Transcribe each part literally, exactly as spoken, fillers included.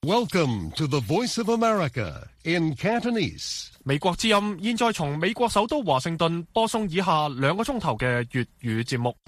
Welcome to the Voice of America in Cantonese. 美國之音現在從美國首都華盛頓播送以下兩個鐘頭嘅粵語節目。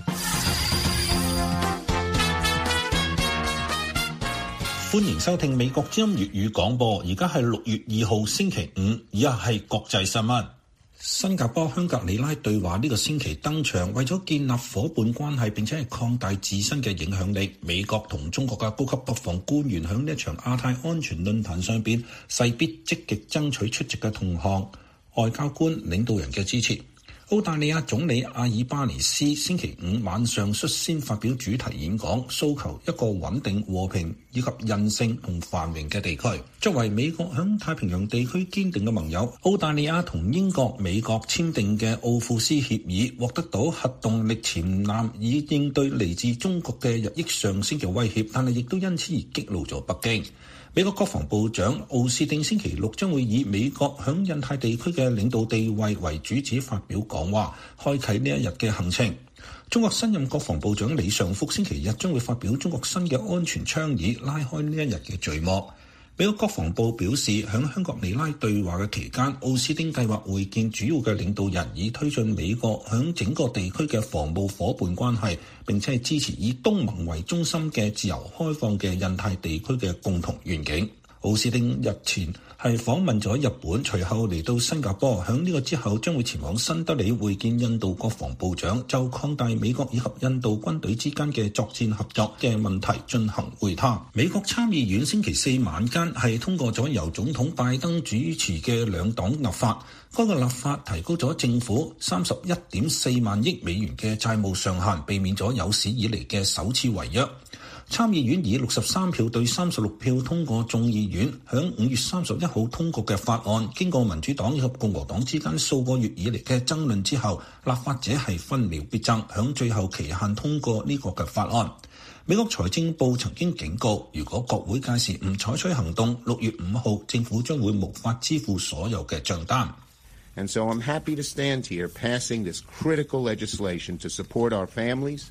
歡迎收聽美國之音粵語廣播，而家係六月二號星期五，以下係國際新聞。新加坡香格里拉對話呢個星期登場，為咗建立夥伴關係並且係擴大自身嘅影響力，美國同中國嘅高級國防官員喺呢一場亞太安全論壇上邊勢必積極爭取出席嘅同行外交官領導人嘅支持。澳大利亞總理阿爾巴尼斯星期五晚上率先發表主題演講，訴求一個穩定、和平以及韌性同繁榮嘅地區。作為美國響太平洋地區堅定嘅盟友，澳大利亞同英國、美國簽訂嘅奧庫斯協議獲得到核動力潛艦，以應對嚟自中國嘅日益上升嘅威脅，但係亦都因此而激怒咗北京。美國國防部長奧斯汀星期六將會以美國響印太地區嘅領導地位為主旨發表講話，開啟呢一日嘅行程。中國新任國防部長李尚福星期日將會發表中國新嘅安全倡議，拉開呢一日嘅序幕。美國國防部表示，響香格里拉對話嘅期間，奧斯汀計劃會見主要嘅領導人，以推進美國響整個地區嘅防務夥伴關係，並且係支持以東盟為中心嘅自由開放嘅印太地區嘅共同願景。奧斯汀日前係訪問咗日本，隨後嚟到新加坡，響呢個之後將會前往新德里會見印度國防部長，就擴大美國以及印度軍隊之間嘅作戰合作嘅問題進行會談。美國參議院星期四晚間係通過咗由總統拜登主持嘅兩黨立法，該個立法提高咗政府三十一點四萬億美元嘅債務上限，避免咗有史以嚟嘅首次違約。參議院以六十三票對三十六票通過眾議院響五月三十一號通過嘅法案，經過民主黨以及共和黨之間數個月以嚟嘅爭論之後，立法者係分秒必爭，響最後期限通過呢個嘅法案。美國財政部曾經警告，如果國會屆時唔採取行動，六月五號政府將會無法支付所有嘅賬單。 And so I'm happy to stand here passing this critical legislation to support our families.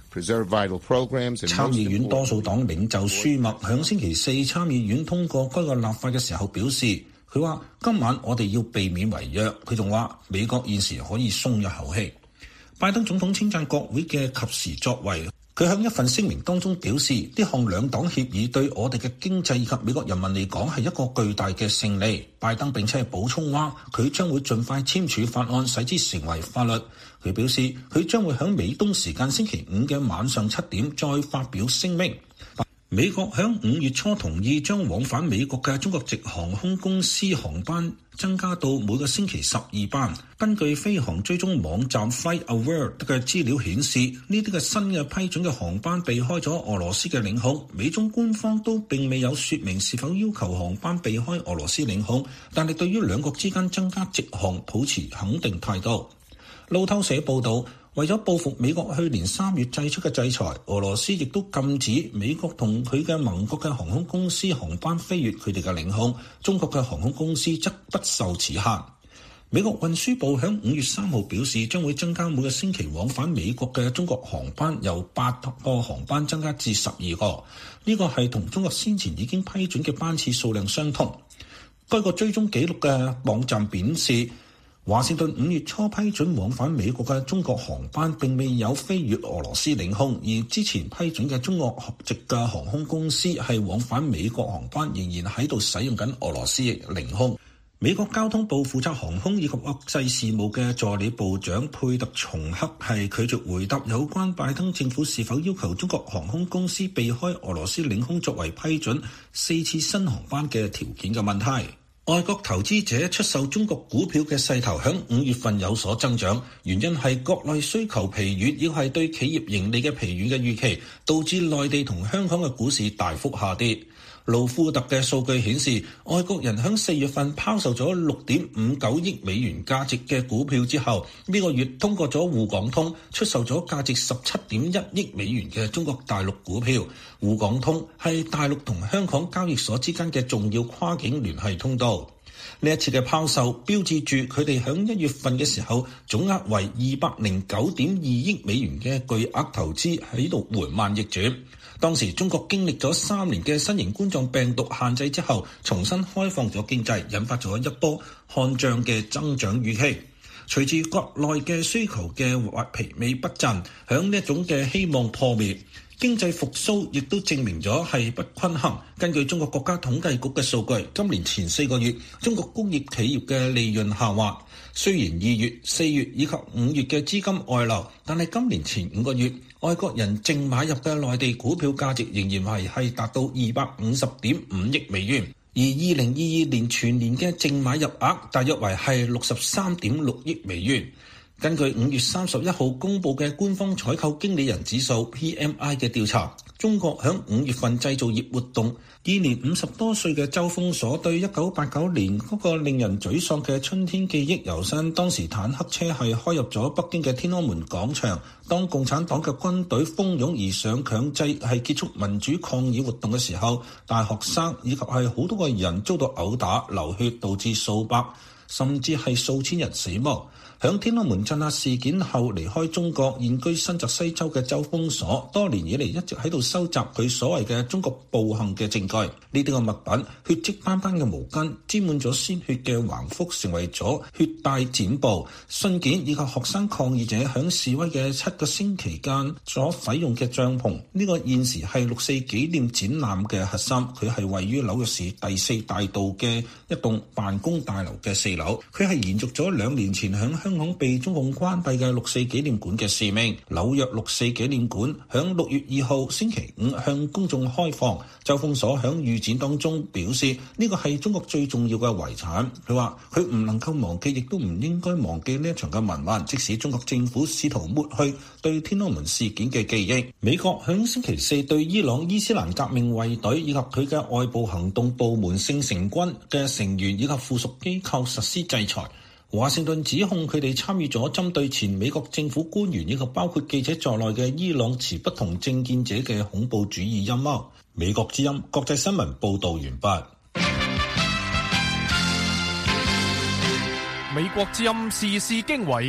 參議院多數黨領袖舒默響星期四參議院通過該個立法嘅時候表示，佢話今晚我哋要避免違約。佢仲話美國現時可以鬆一口氣。拜登總統稱讚國會嘅及時作為，佢喺一份聲明當中表示，呢項兩黨協議對我哋嘅經濟以及美國人民嚟講係一個巨大嘅勝利。拜登並且係補充話，佢將會盡快簽署法案，使之成為法律。佢表示，佢將會喺美東時間星期五嘅晚上七點再發表聲明。美國喺五月初同意將往返美國嘅中國籍航空公司航班增加到每個星期十二班。根據飛航追蹤網站 FlightAware 嘅資料顯示，呢啲嘅新嘅批准嘅航班避開咗俄羅斯嘅領空。美中官方都並未有說明是否要求航班避開俄羅斯領空，但係對於兩國之間增加直航抱持肯定態度。路透社報道，為咗報復美國去年三月祭出嘅制裁，俄羅斯亦都禁止美國同佢嘅盟國嘅航空公司航班飛越佢哋嘅領空。中國嘅航空公司則不受此限。美國運輸部喺五月三號表示，將會增加每個星期往返美國嘅中國航班，由八個航班增加至十二個。呢個係同中國先前已經批准嘅班次數量相同。該個追蹤記錄嘅網站顯示，華盛頓五月初批准往返美國嘅中國航班並未有飛越俄羅斯領空，而之前批准嘅中國籍嘅航空公司係往返美國航班仍然喺度使用緊俄羅斯領空。美國交通部負責航空以及國際事務嘅助理部長佩特松克係拒絕回答有關拜登政府是否要求中國航空公司避開俄羅斯領空作為批准四次新航班嘅條件嘅問題。外國投資者出售中國股票嘅勢頭響五月份有所增長，原因係國內需求疲軟，亦係對企業盈利嘅疲軟嘅預期，導致內地同香港嘅股市大幅下跌。路富特嘅數據顯示，外國人響四月份拋售咗六點五九億美元價值嘅股票之後，呢個月通過咗滬港通出售咗價值十七點一億美元嘅中國大陸股票。滬港通係大陸同香港交易所之間嘅重要跨境聯繫通道。呢一次嘅拋售標誌住佢哋響一月份嘅時候總額為二百零九點二億美元嘅巨額投資喺度緩慢逆轉。 當時中國經歷咗三年嘅新型冠狀病毒限制之後，重新開放咗經濟，引發咗一波看漲嘅增長預期。隨住國內嘅需求嘅疲靡不振，響呢一種嘅希望破滅，經濟復甦亦都證明咗係不均衡。根據中國國家統計局嘅數據，今年前四個月，中國工業企業嘅利潤下滑。雖然二月、四月以及五月嘅資金外流，但係今年前五個月，外國人淨買入嘅內地股票價值仍然係係達到二百五十點五億美元。而二零二二年全年嘅淨買入額大約為係六十三點六億美元。根據五月三十一號公佈嘅官方採購經理人指數 P M I 嘅調查，中國響五月份製造業活動，現年五十多歲嘅周鋒鎖對一九八九年嗰個令人沮喪嘅春天記憶猶新。當時坦克車係開入咗北京嘅天安門廣場，當共產黨嘅軍隊蜂擁而上強制係結束民主抗議活動嘅時候，大學生以及係好多個人遭到毆打流血，導致數百甚至係數千人死亡。響天安門鎮壓事件後離開中國，現居新澤西州嘅周鋒鎖，多年以嚟一直喺度收集佢所謂嘅中國暴行嘅證據。呢啲個物品，血跡斑斑嘅毛巾，沾滿咗鮮血嘅橫幅，成為咗血帶剪報、信件以及學生抗議者響示威嘅七個星期間所使用嘅帳篷。呢、這個現時係六四紀念展覽嘅核心，佢係位於紐約市第四大道嘅一棟辦公大樓嘅四樓。佢係延續咗兩年前響香港被中共關閉嘅六四紀念館嘅使命。紐約六四紀念館響六月二號星期五向公眾開放。周鋒鎖響預展當中表示，呢個係中國最重要嘅遺產。佢話佢唔能夠忘記，亦都唔應該忘記呢一場嘅民運，即使中國政府試圖抹去對天安門事件嘅記憶。美國響星期四對伊朗伊斯蘭革命衛隊以及佢嘅外部行動部門聖城軍嘅成員以及附屬機構實施制裁。華盛頓指控佢哋參與咗針對前美國政府官員以及包括記者在內嘅伊朗持不同政見者嘅恐怖主義陰謀。美國之音國際新聞報道完畢。 美國之音時事經緯，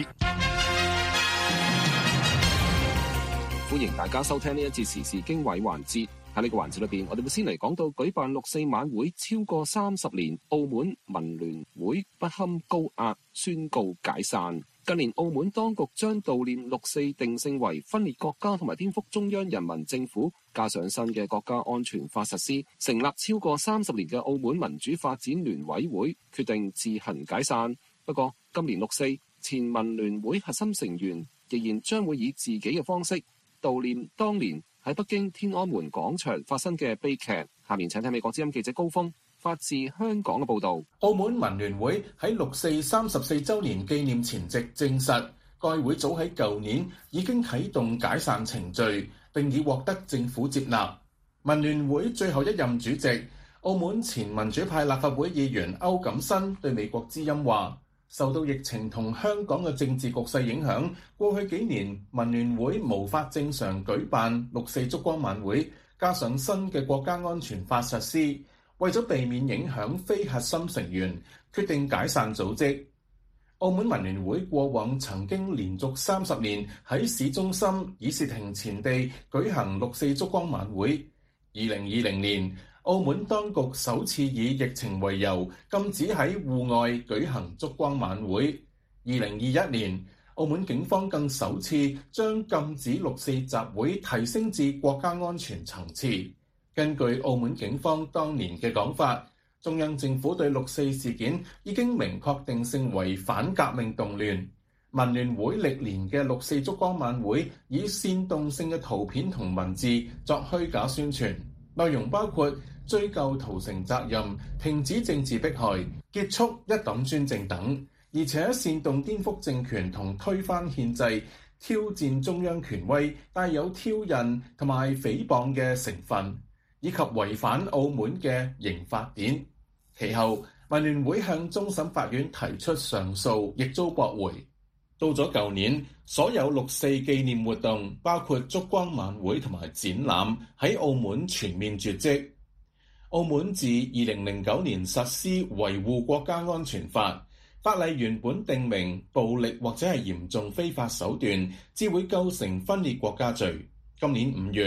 歡迎大家收聽呢一節時事經緯環節。喺呢個環節裏邊，我哋會先嚟講到舉辦六四晚會超過三十年，澳門民聯會不堪高壓，宣告解散。近年澳門當局將悼念六四定性為分裂國家同埋顛覆中央人民政府，加上新嘅國家安全法實施，成立超過三十年嘅澳門民主發展聯委會決定自行解散。不過今年六四，前民聯會核心成員仍然將會以自己嘅方式悼念當年喺北京天安門廣場發生嘅悲劇。下面請聽美國之音記者高峰發自香港嘅報導。 澳門民聯會喺六四三十四週年紀念前夕證實，該會早喺舊年已經啟動解散程序，並已獲得政府接納。民聯會最後一任主席、澳門前民主派立法會議員歐錦新對美國之音話，受到疫情同香港嘅政治局勢影響，過去幾年民聯會無法正常舉辦六四燭光晚會，加上新嘅國家安全法實施，為咗避免影響非核心成員，決定解散組織。澳門民聯會過往曾經連續三十年喺市中心議事亭前地舉行六四燭光晚會。二零二零年，澳門當局首次以疫情為由禁止喺戶外舉行燭光晚會。二零二一年，澳門警方更首次將禁止六四集會提升至國家安全層次。根據澳門警方當年嘅講法，中央政府對六四事件已經明確定性為反革命動亂。民聯會歷年嘅六四燭光晚會以煽動性嘅圖片同文字作虛假宣傳，內容包括追究屠城責任、停止政治迫害、結束一黨專政等，而且煽動顛覆政權同推翻憲制、挑戰中央權威，帶有挑釁同埋誹謗嘅成分，以及違反澳門嘅刑法典。其後，民聯會向終審法院提出上訴，亦遭駁回。到咗舊年，所有六四紀念活動，包括燭光晚會同埋展覽，喺澳門全面絕跡。澳門自二零零九年實施維護國家安全法，法例原本定明暴力或者係嚴重非法手段，只會構成分裂國家罪。今年五月，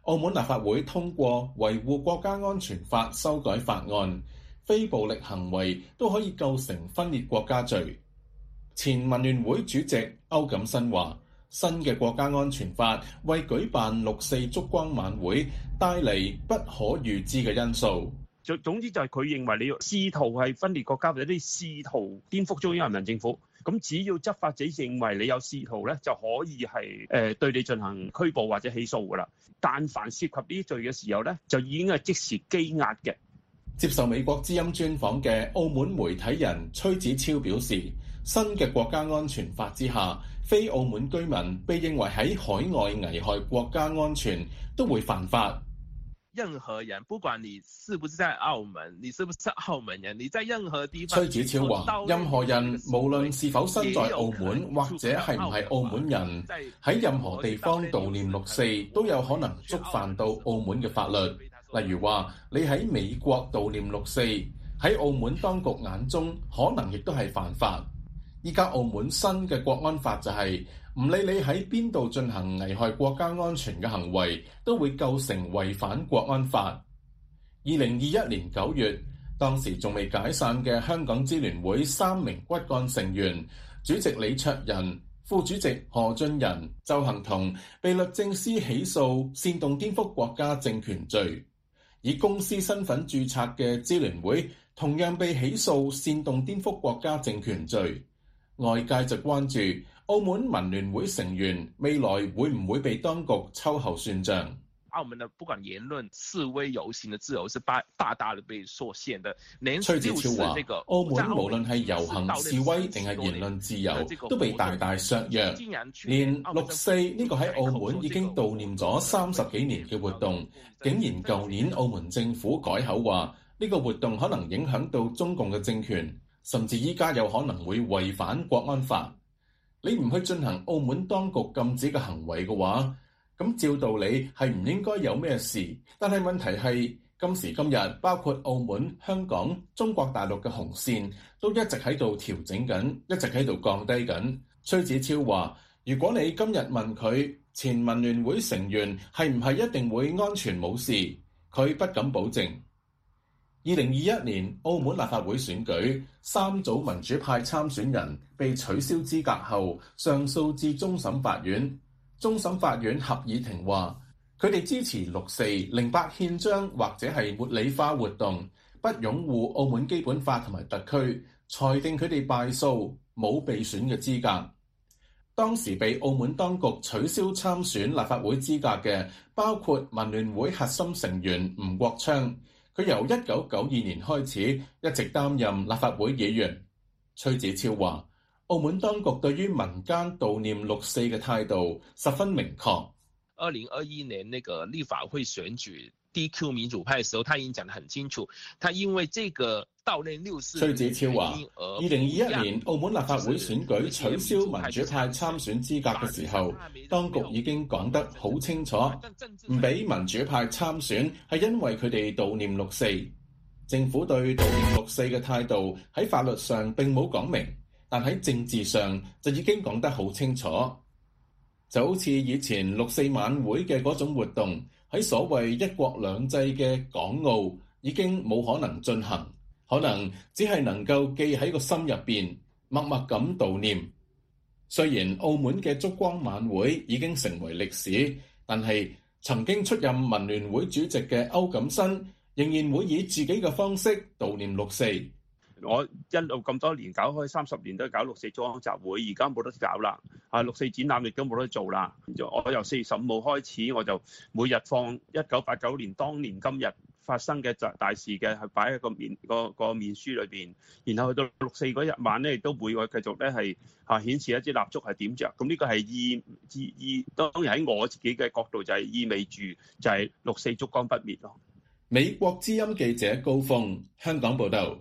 澳門立法會通過維護國家安全法修改法案，非暴力行為都可以構成分裂國家罪。前民聯會主席歐錦新話，新嘅國家安全法為舉辦六四燭光晚會帶嚟不可預知嘅因素。 總之就係佢認為你試圖係分裂國家，或者啲試圖顛覆中央人民政府，咁只要執法者認為你有試圖咧，就可以係誒對你進行拘捕或者起訴噶啦。但凡涉及呢啲罪嘅時候咧，就已經係即時羈押嘅。 接受美國之音專訪嘅澳門媒體人崔子超表示，新嘅國家安全法之下，非澳門居民被認為喺海外危害國家安全都會犯法。 任何人，不管你是不是在澳門，你是不是澳門人，你在任何地方。 崔子超話，任何人無論是否身在澳門或者係唔係澳門人，喺任何地方悼念六四都有可能觸犯到澳門嘅法律。例如話，你喺美國悼念六四，喺澳門當局眼中可能亦都係犯法。依家澳門新嘅國安法就係、是，唔理你喺邊度進行危害國家安全嘅行為，都會構成違反國安法。二零二一年九月，當時仲未解散嘅香港支聯會三名骨幹成員，主席李卓人、副主席何俊仁、鄒幸彤，被律政司起訴煽動顛覆國家政權罪。以公司身份註冊嘅支聯會同樣被起訴煽動顛覆國家政權罪。外界就關注澳門民聯會成員未來會唔會被當局秋後算賬。 澳門的不管言論、示威、遊行的自由是大大大的被受限的。 崔子超話，澳門無論係遊行示威定係言論自由，都被大大削弱。連六四呢個喺澳門已經悼念咗三十幾年嘅活動，竟然舊年澳門政府改口話呢個活動可能影響到中共嘅政權，甚至依家有可能會違反國安法。你唔去進行澳門當局禁止嘅行為嘅話，咁照道理係唔應該有咩事。但係問題係今時今日，包括澳門、香港、中國大陸嘅紅線都一直喺度調整緊，一直喺度降低緊。崔子超話，如果你今日問佢前民聯會成員係唔係一定會安全冇事，佢不敢保證。二零二一年澳門立法會選舉，三組民主派參選人被取消資格後，上訴至終審法院。終審法院合議庭話，佢哋支持六四、零八憲章或者係茉莉花活動，不擁護澳門基本法同埋特區，裁定佢哋敗訴，冇被選嘅資格。當時被澳門當局取消參選立法會資格嘅，包括民聯會核心成員吳國昌。佢由一九九二年開始一直擔任立法會議員。崔子超話，澳門當局對於民間悼念六四嘅態度十分明確。 二零二一年那個立法會選舉 D Q 民主派嘅時候，他已經講得很清楚，他因為這個悼念六四。崔子超話， 二零二一年澳門立法會選舉取消民主派參選資格嘅時候，當局已經講得好清楚，唔俾民主派參選係因為佢哋悼念六四。政府對悼念六四嘅態度喺法律上並冇講明，但喺政治上就已經講得好清楚。就好似以前六四晚會嘅嗰種活動，喺所謂一國兩制嘅港澳已經冇可能進行，可能只係能夠記喺個心入邊，默默咁悼念。雖然澳門嘅燭光晚會已經成為歷史，但係曾經出任民聯會主席嘅歐錦新仍然會以自己嘅方式悼念六四。 我一路咁多年搞開三十年都搞六四燭光集會，而家冇得搞啦。啊，六四展覽亦都冇得做啦。我由四月十五號開始，我就每日放一九八九年當年今日發生嘅大事嘅，係擺喺個面個個面書裏邊。然後去到六四嗰日晚咧，亦都會我繼續咧係啊顯示一支蠟燭係點着。咁呢個係意意意，當然喺我自己嘅角度就係意味住就係六四燭光不滅咯。 美國之音記者高峰，香港報道。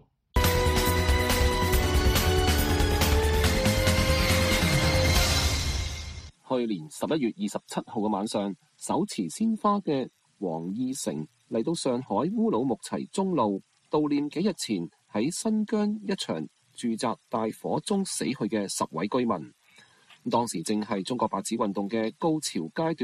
去年十一月二十七號嘅晚上，手持鮮花嘅黃義成嚟到上海烏魯木齊中路悼念幾日前喺新疆一場住宅大火中死去嘅十位居民。當時正係中國白紙運動嘅高潮階段，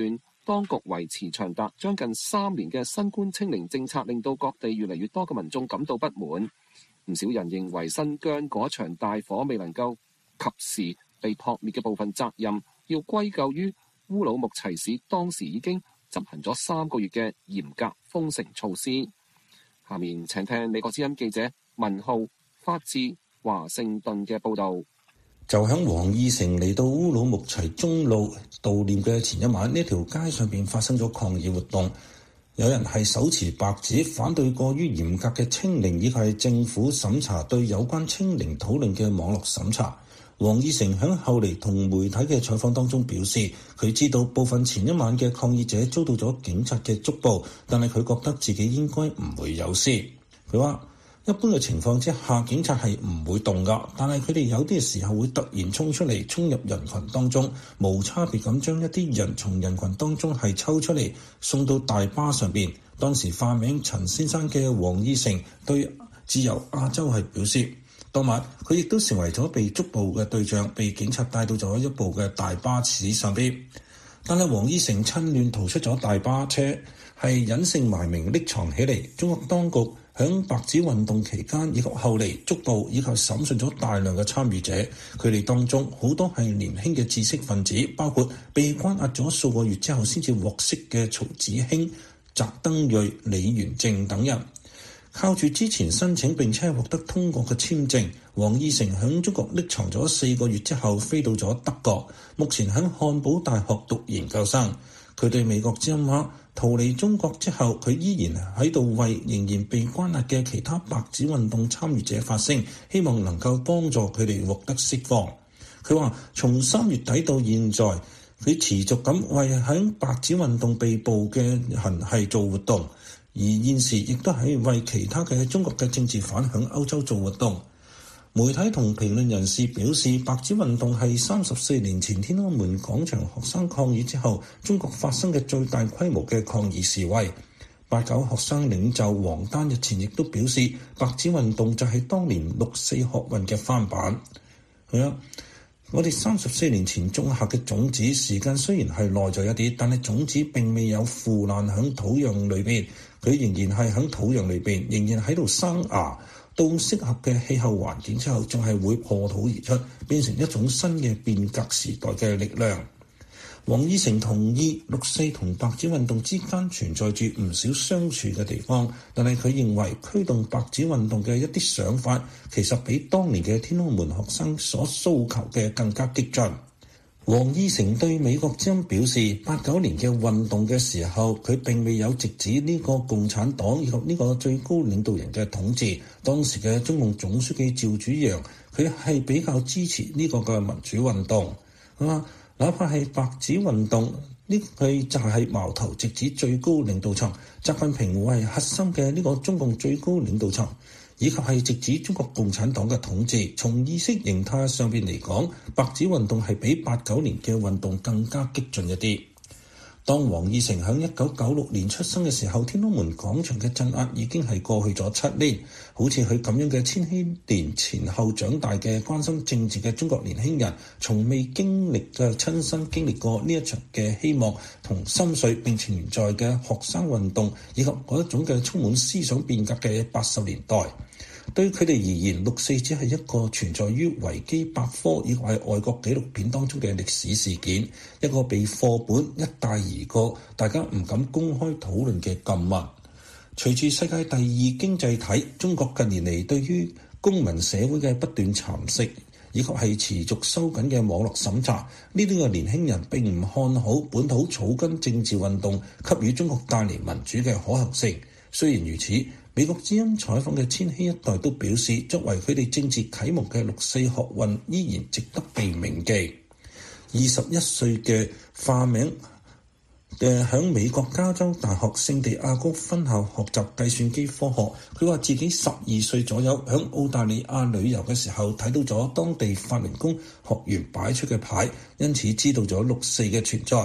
當局維持長達將近三年嘅新冠清零政策，令到各地越嚟越多嘅民眾感到不滿。唔少人認為新疆嗰場大火未能夠及時被撲滅嘅部分責任，要歸咎於烏魯木齊市當時已經執行咗三個月嘅嚴格封城措施。下面請聽美國之音記者文浩發自華盛頓嘅報導。 就喺黃義成嚟到烏魯木齊中路悼念嘅前一晚，呢條街上邊發生咗抗議活動，有人係手持白紙反對過於嚴格嘅清零，以及係政府審查對有關清零討論嘅網絡審查。黃義成喺後嚟同媒體嘅採訪當中表示，佢知道部分前一晚嘅抗議者遭到咗警察嘅捉捕，但係佢覺得自己應該唔會有事。佢話一般嘅情況之下，警察係唔會動㗎，但係佢哋有啲時候會突然衝出嚟，衝入人群當中，無差別咁將一啲人從人群當中係抽出嚟，送到大巴上邊。當時化名陳先生嘅黃義成對自由亞洲係表示，當晚佢亦都成為咗被捉捕嘅對象，被警察帶到咗一部嘅大巴士上邊。但係黃義成趁亂逃出咗大巴車，係隱姓埋名匿藏起嚟。中國當局響白紙運動期間以及後嚟捉捕以及審訊咗大量嘅參與者，佢哋當中好多係年輕嘅知識分子，包括被關押咗數個月之後先至獲釋嘅曹子興、翟登瑞、李元正等人。靠住之前申請並且獲得通過嘅簽證，黃義成響中國匿藏咗四個月之後飛到咗德國，目前喺漢堡大學讀研究生。佢對美國之音話，逃離中國之後，佢依然喺度為仍然被關押嘅其他白紙運動參與者發聲，希望能夠幫助佢哋獲得釋放。佢話從三月底到現在，佢持續咁為喺白紙運動被捕嘅人係做活動，而現時亦都係為其他嘅中國嘅政治犯響歐洲做活動。媒體同評論人士表示，白紙運動係三十四年前天安門廣場學生抗議之後，中國發生嘅最大規模嘅抗議示威。八九學生領袖王丹日前亦都表示，白紙運動就係當年六四學運嘅翻版。係啊，我哋三十四年前種下嘅種子，時間雖然係耐咗一啲，但係種子並未有腐爛喺土壤裏邊，佢仍然係喺土壤裏邊，仍然喺度生芽。到適合嘅氣候環境之後，仲係會破土而出，變成一種新嘅變革時代嘅力量。黃義成同意六四同白紙運動之間存在住唔少相處嘅地方，但係佢認為驅動白紙運動嘅一啲想法，其實比當年嘅天安門學生所訴求嘅更加激進。黃義成對美國之音表示，八九年嘅運動嘅時候，佢並未有直指呢個共產黨以及呢個最高領導人嘅統治。當時嘅中共總書記趙紫陽，佢係比較支持呢個嘅民主運動。啊，哪怕係白紙運動，呢佢就係矛頭直指最高領導層，習近平為核心嘅呢個中共最高領導層，以及係直指中國共產黨嘅統治。從意識形態上邊嚟講，白紙運動係比八九年嘅運動更加激進一啲。當黃義成喺一九九六年出生嘅時候，天安門廣場嘅鎮壓已經係過去咗七年。好似佢咁樣嘅千禧年前後長大嘅關心政治嘅中國年輕人，從未經歷嘅親身經歷過呢一場嘅希望同心碎並存在嘅學生運動，以及嗰一種嘅充滿思想變革嘅八十年代。對佢哋而言，六四只係一個存在於維基百科以及外國紀錄片當中嘅歷史事件，一個被課本一帶而過，大家唔敢公開討論嘅禁物。隨住世界第二經濟體中國近年嚟對於公民社會嘅不斷蠶食，以及係持續收緊嘅網絡審查，呢啲嘅年輕人並唔看好本土草根政治運動給予中國帶嚟民主嘅可行性。雖然如此，美國之音採訪嘅千禧一代都表示，作為佢哋政治啟蒙嘅六四學運依然值得被銘記。二十一歲嘅化名嘅喺美國加州大學聖地亞哥分校學習計算機科學，佢話自己十二歲左右喺澳大利亞旅遊嘅時候睇到咗當地法輪功學員擺出嘅牌，因此知道咗六四嘅存在。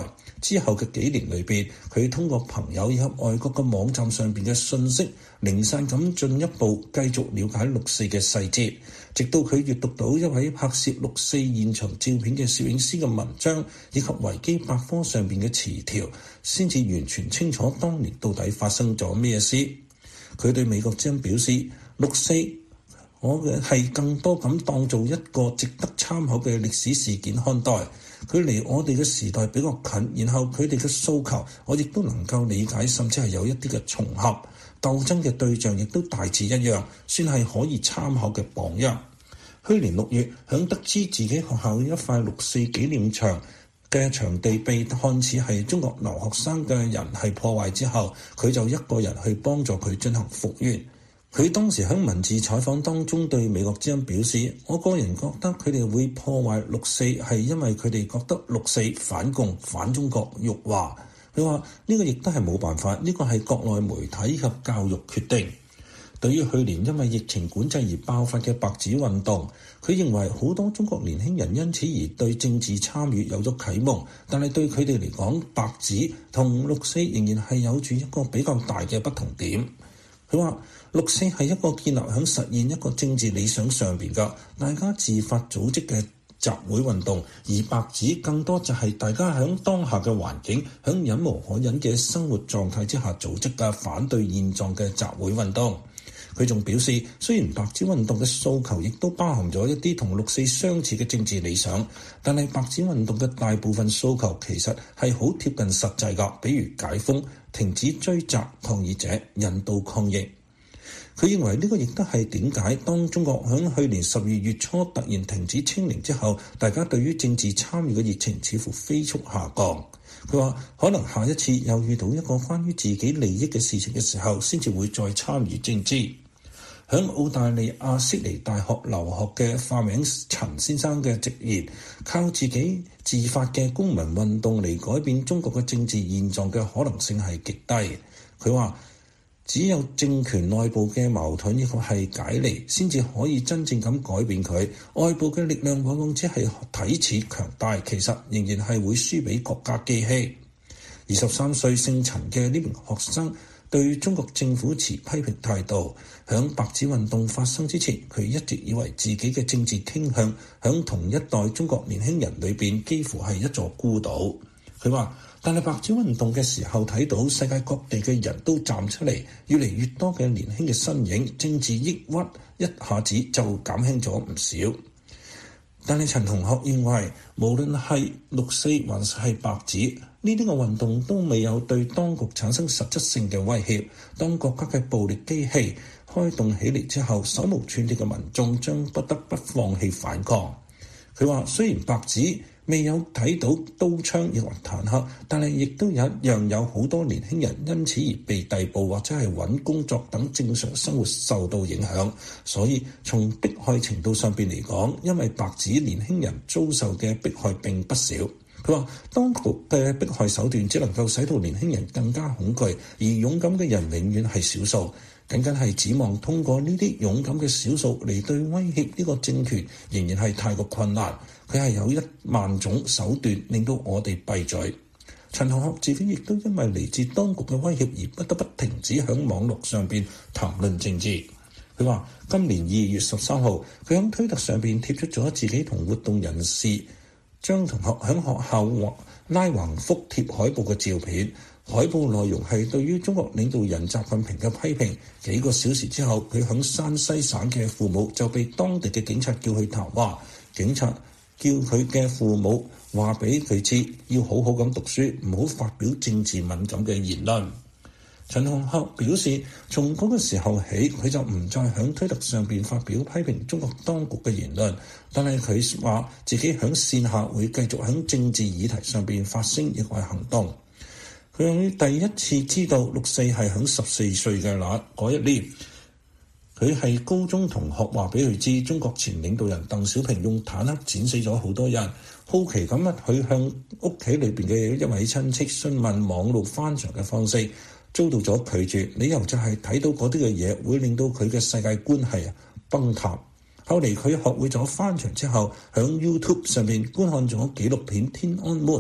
之後嘅幾年裏邊，佢通過朋友以及外國嘅網站上邊嘅信息，零散咁進一步繼續了解六四嘅細節，直到佢閱讀到一位拍攝六四現場照片嘅攝影師嘅文章，以及維基百科上邊嘅詞條，先至完全清楚當年到底發生咗咩事。佢對美國之音表示，六四我嘅係更多咁當做一個值得參考嘅歷史事件看待。佢離我哋嘅時代比較近，然後佢哋嘅訴求我亦都能夠理解，甚至係有一啲嘅重合。鬥爭嘅對象亦都大致一樣，算係可以參考嘅榜樣。去年六月，響得知自己學校一塊六四紀念牆嘅場地被看似係中國留學生嘅人係破壞之後，佢就一個人去幫助佢進行復原。佢當時喺文字採訪當中對美國之音表示，我個人覺得佢哋會破壞六四係因為佢哋覺得六四反共、反中國、辱華。佢話呢個亦都係冇辦法，呢個係國內媒體及教育決定。對於去年因為疫情管制而爆發嘅白紙運動，佢認為好多中國年輕人因此而對政治參與有咗啟蒙，但係對佢哋嚟講，白紙同六四仍然係有住一個比較大嘅不同點。佢話六四係一個建立喺實現一個政治理想上邊嘅大家自發組織嘅集會運動，而白紙更多就係大家喺當下嘅環境，喺忍無可忍嘅生活狀態之下組織嘅反對現狀嘅集會運動。佢仲表示，雖然白紙運動嘅訴求亦都包含咗一啲同六四相似嘅政治理想，但係白紙運動嘅大部分訴求其實係好貼近實際㗎，比如解封、停止追責抗議者、人道抗疫。佢認為呢個亦都係點解當中國響去年十二月初突然停止清零之後，大家對於政治參與嘅熱情似乎飛速下降。佢話可能下一次又遇到一個關於自己利益嘅事情嘅時候，先至會再參與政治。響澳大利亞悉尼大學留學嘅化名陳先生嘅直言，靠自己自發嘅公民運動嚟改變中國嘅政治現狀嘅可能性係極低。佢話只有政權內部嘅矛盾亦係解離，先至可以真正咁改變佢。外部嘅力量往往只係睇似強大，其實仍然係會輸俾國家機器。二十三歲姓陳嘅呢名學生對中國政府持批評態度。響白紙運動發生之前，佢一直以為自己嘅政治傾向響同一代中國年輕人裏邊幾乎係一座孤島。佢話但係白紙運動嘅時候睇到世界各地嘅人都站出嚟，越嚟越多嘅年輕嘅身影，政治抑鬱一下子就減輕咗唔少。但係陳同學認為，無論係六四還是係白紙，呢啲個運動都未有對當局產生實質性嘅威脅。當國家嘅暴力機器開動起嚟之後，手無寸鐵嘅民眾將不得不放棄反抗。佢話雖然白紙未有睇到刀槍亦或坦克，但係亦都一樣有好多年輕人因此而被逮捕或者係揾工作等正常生活受到影響。所以從迫害程度上邊嚟講，因為白紙年輕人遭受嘅迫害並不少。佢話當局嘅迫害手段只能夠使到年輕人更加恐懼，而勇敢嘅人永遠係少數。僅僅係指望通過呢啲勇敢嘅少數嚟對威脅呢個政權，仍然係太過困難。佢係有一萬種手段令到我哋閉嘴。陳同學自己亦都因為嚟自當局嘅威脅而不得不停止喺網絡上邊談論政治。佢話今年二月十三號，佢喺推特上邊貼出咗自己同活動人士張同學喺學校拉橫幅貼海報嘅照片。海報內容係對於中國領導人習近平嘅批評。幾個小時之後，佢響山西省嘅父母就被當地嘅警察叫去談話。警察叫佢嘅父母話俾佢知，要好好咁讀書，唔好發表政治敏感嘅言論。陳同學表示，從嗰個時候起，佢就唔再響推特上邊發表批評中國當局嘅言論，但係佢話自己響線下會繼續響政治議題上邊發聲，亦或行動。佢第一次知道六四係響十四歲嘅那嗰一年，佢係高中同學話俾佢知，中國前領導人鄧小平用坦克剪死咗好多人。好奇咁啊，佢向屋企裏邊嘅一位親戚詢問網絡翻牆嘅方式，遭到咗拒絕，理由就係睇到嗰啲嘅嘢會令到佢嘅世界觀係崩塌。後嚟佢學會咗翻牆之後，響 YouTube 上面觀看咗紀錄片《天安門》，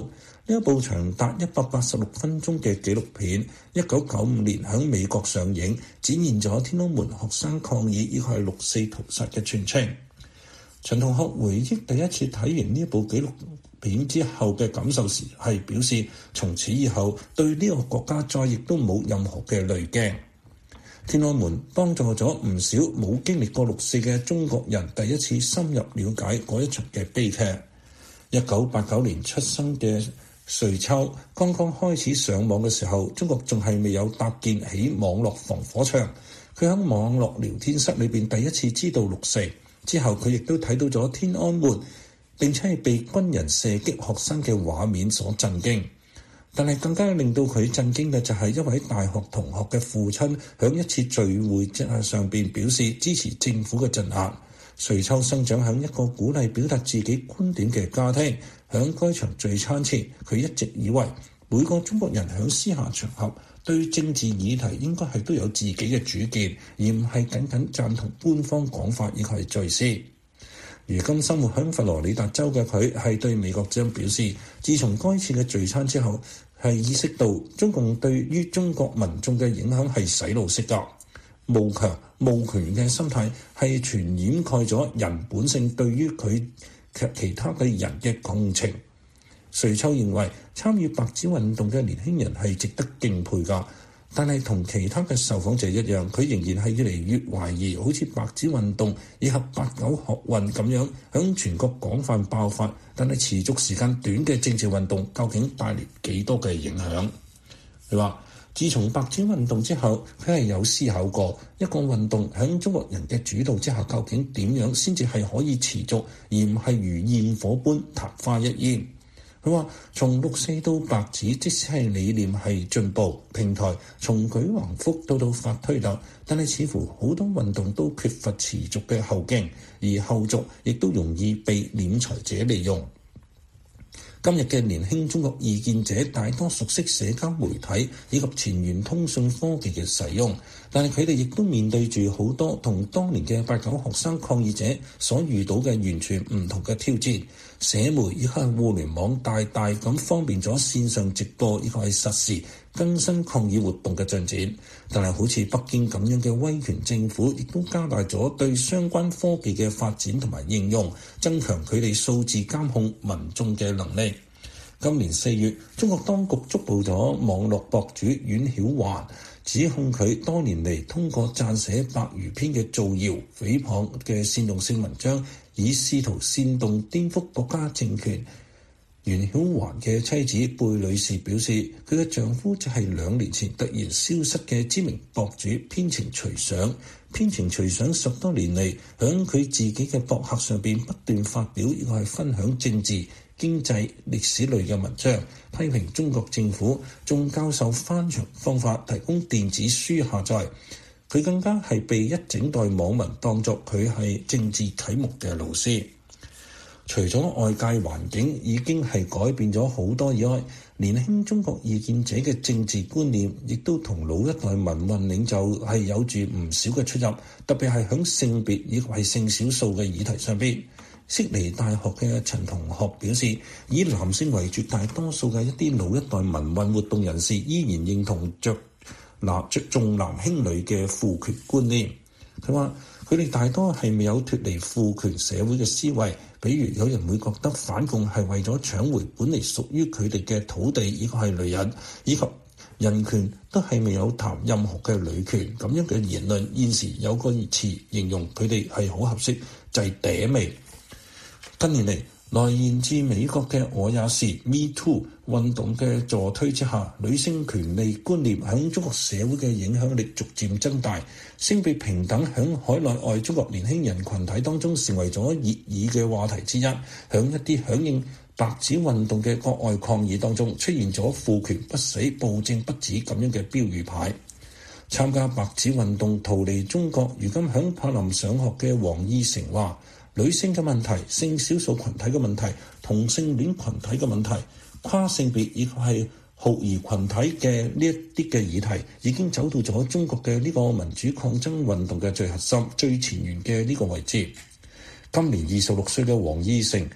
呢一部長達一百八十六分鐘嘅紀錄片，一九九五年喺美國上映，展現咗天安門學生抗議以及係六四屠殺嘅全程。陳同學回憶第一次睇完呢一部紀錄片之後嘅感受時，係表示從此以後對呢個國家再亦都冇任何嘅濾鏡。天安門幫助咗唔少冇經歷過六四嘅中國人第一次深入了解嗰一場嘅悲劇。一九八九年出生嘅瑞秋剛剛開始上網嘅時候，中國仲係未有搭建起網絡防火牆。佢喺網絡聊天室裏邊第一次知道六四之後，佢亦都睇到咗天安門並且係被軍人射擊學生嘅畫面所震驚。但係更加令到佢震驚嘅就係一位大學同學嘅父親響一次聚會上邊表示支持政府嘅鎮壓。瑞秋生長響一個鼓勵表達自己觀點嘅家庭，響該場聚餐前，佢一直以為每個中國人響私下場合對政治議題應該係都有自己嘅主見，而唔係僅僅贊同官方講法以及係敘事。如今生活響佛羅里達州嘅佢係對美國之音表示，自從該次嘅聚餐之後，係意識到中共對於中國民眾嘅影響係洗腦式㗎。慕強慕權嘅心態係全掩蓋咗人本性對於佢及其他嘅人嘅共情。瑞秋認為參與白紙運動嘅年輕人係值得敬佩㗎，但係同其他嘅受訪者一樣，佢仍然係越嚟越懷疑，好似白紙運動以及八九學運咁樣響全國廣泛爆發，但係持續時間短嘅政治運動究竟帶嚟幾多嘅影響？佢話自從白紙運動之後，佢係有思考過一個運動喺中國人嘅主導之下，究竟點樣先至係可以持續，而唔係如焰火般曇花一現。佢話從六四到白紙，即使係理念係進步，平台從舉橫幅到到發推特，但係似乎好多運動都缺乏持續嘅後勁，而後續亦都容易被斂財者利用。今日嘅年輕中國異見者大多熟悉社交媒體以及前沿通訊科技嘅使用，但係佢哋亦都面對住好多同當年嘅八九學生抗議者所遇到嘅完全唔同嘅挑戰。社媒以及互聯網大大咁方便咗線上直播以及係實時更新抗議活動嘅進展，但係好似北京咁樣嘅威權政府亦都加大咗對相關科技嘅發展同埋應用，增強佢哋數字監控民眾嘅能力。今年四月，中國當局捉捕咗網絡博主阮曉環，指控佢多年嚟通過撰寫《百餘篇》嘅造謠、誹謗嘅煽動性文章，以試圖煽動顛覆國家政權。袁曉環嘅妻子貝女士表示，佢嘅丈夫就係兩年前突然消失嘅知名博主編程隨想。編程隨想十多年嚟，響佢自己嘅博客上邊不斷發表，亦係分享政治、經濟、歷史類嘅文章，批評中國政府，仲教授翻牆方法，提供電子書下載。佢更加係被一整代網民當作佢係政治啟蒙嘅老師。除咗外界環境已經係改變咗好多以外，年輕中國異見者嘅政治觀念亦都同老一代民運領袖係有住唔少嘅出入，特別係響性別以及係性少數嘅議題上邊。悉尼大學嘅陳同學表示，以男性為絕大多數嘅一啲老一代民運活動人士依然認同着男着重男輕女嘅父權觀念。佢話佢哋大多係未有脫離父權社會嘅思維，比如有人會覺得反共係為咗搶回本嚟屬於佢哋嘅土地，呢個係女人，以及人權都係未有談任何嘅女權。咁樣嘅言論，現時有個詞形容佢哋係好合適，就係嗲味。近年嚟，來源自美國嘅我也是 Me Too 運動嘅助推之下，女性權利觀念喺中國社會嘅影響力逐漸增大，性別平等喺海內外中國年輕人群體當中成為咗熱議嘅話題之一。喺一啲響應白紙運動嘅國外抗議當中，出現咗父權不死、暴政不止咁樣嘅標語牌。參加白紙運動逃離中國，如今喺柏林上學嘅黃義成話，女性嘅問題、性少數群體嘅問題、同性戀群體嘅問題、跨性別以及係酷兒群體嘅呢一啲嘅議題，已經走到咗中國嘅呢個民主抗爭運動嘅最核心、最前沿嘅呢個位置。今年二十六歲嘅黃義成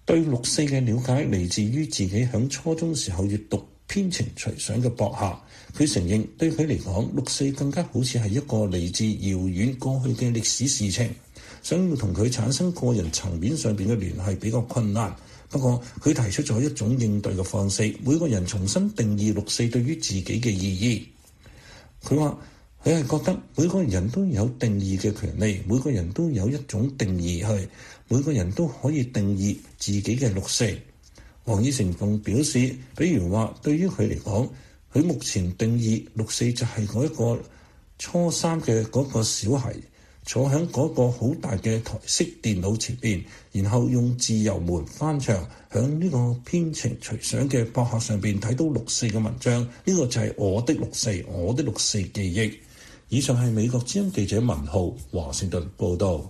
對六四嘅了解嚟自於自己響初中時候閱讀編程隨想嘅博客。佢承認對佢嚟講，六四更加好似係一個嚟自遙遠過去嘅歷史事情，想要同佢產生個人層面上邊嘅聯繫比較困難。不過佢提出咗一種應對嘅方式，每個人重新定義六四對於自己嘅意義。佢話佢係覺得每個人都有定義嘅權利，每個人都有一種定義去，每個人都可以定義自己嘅六四。黃以成鳳表示，比如話對於佢嚟講，佢目前定義六四就係嗰一個初三嘅嗰個小孩坐喺嗰個好大嘅台式電腦前邊，然後用自由門翻牆，響呢個編程隨想嘅博客上邊睇到六四嘅文章。呢、這個就係我的六四，我的六四記憶。以上係美國之音記者文浩華盛頓報道。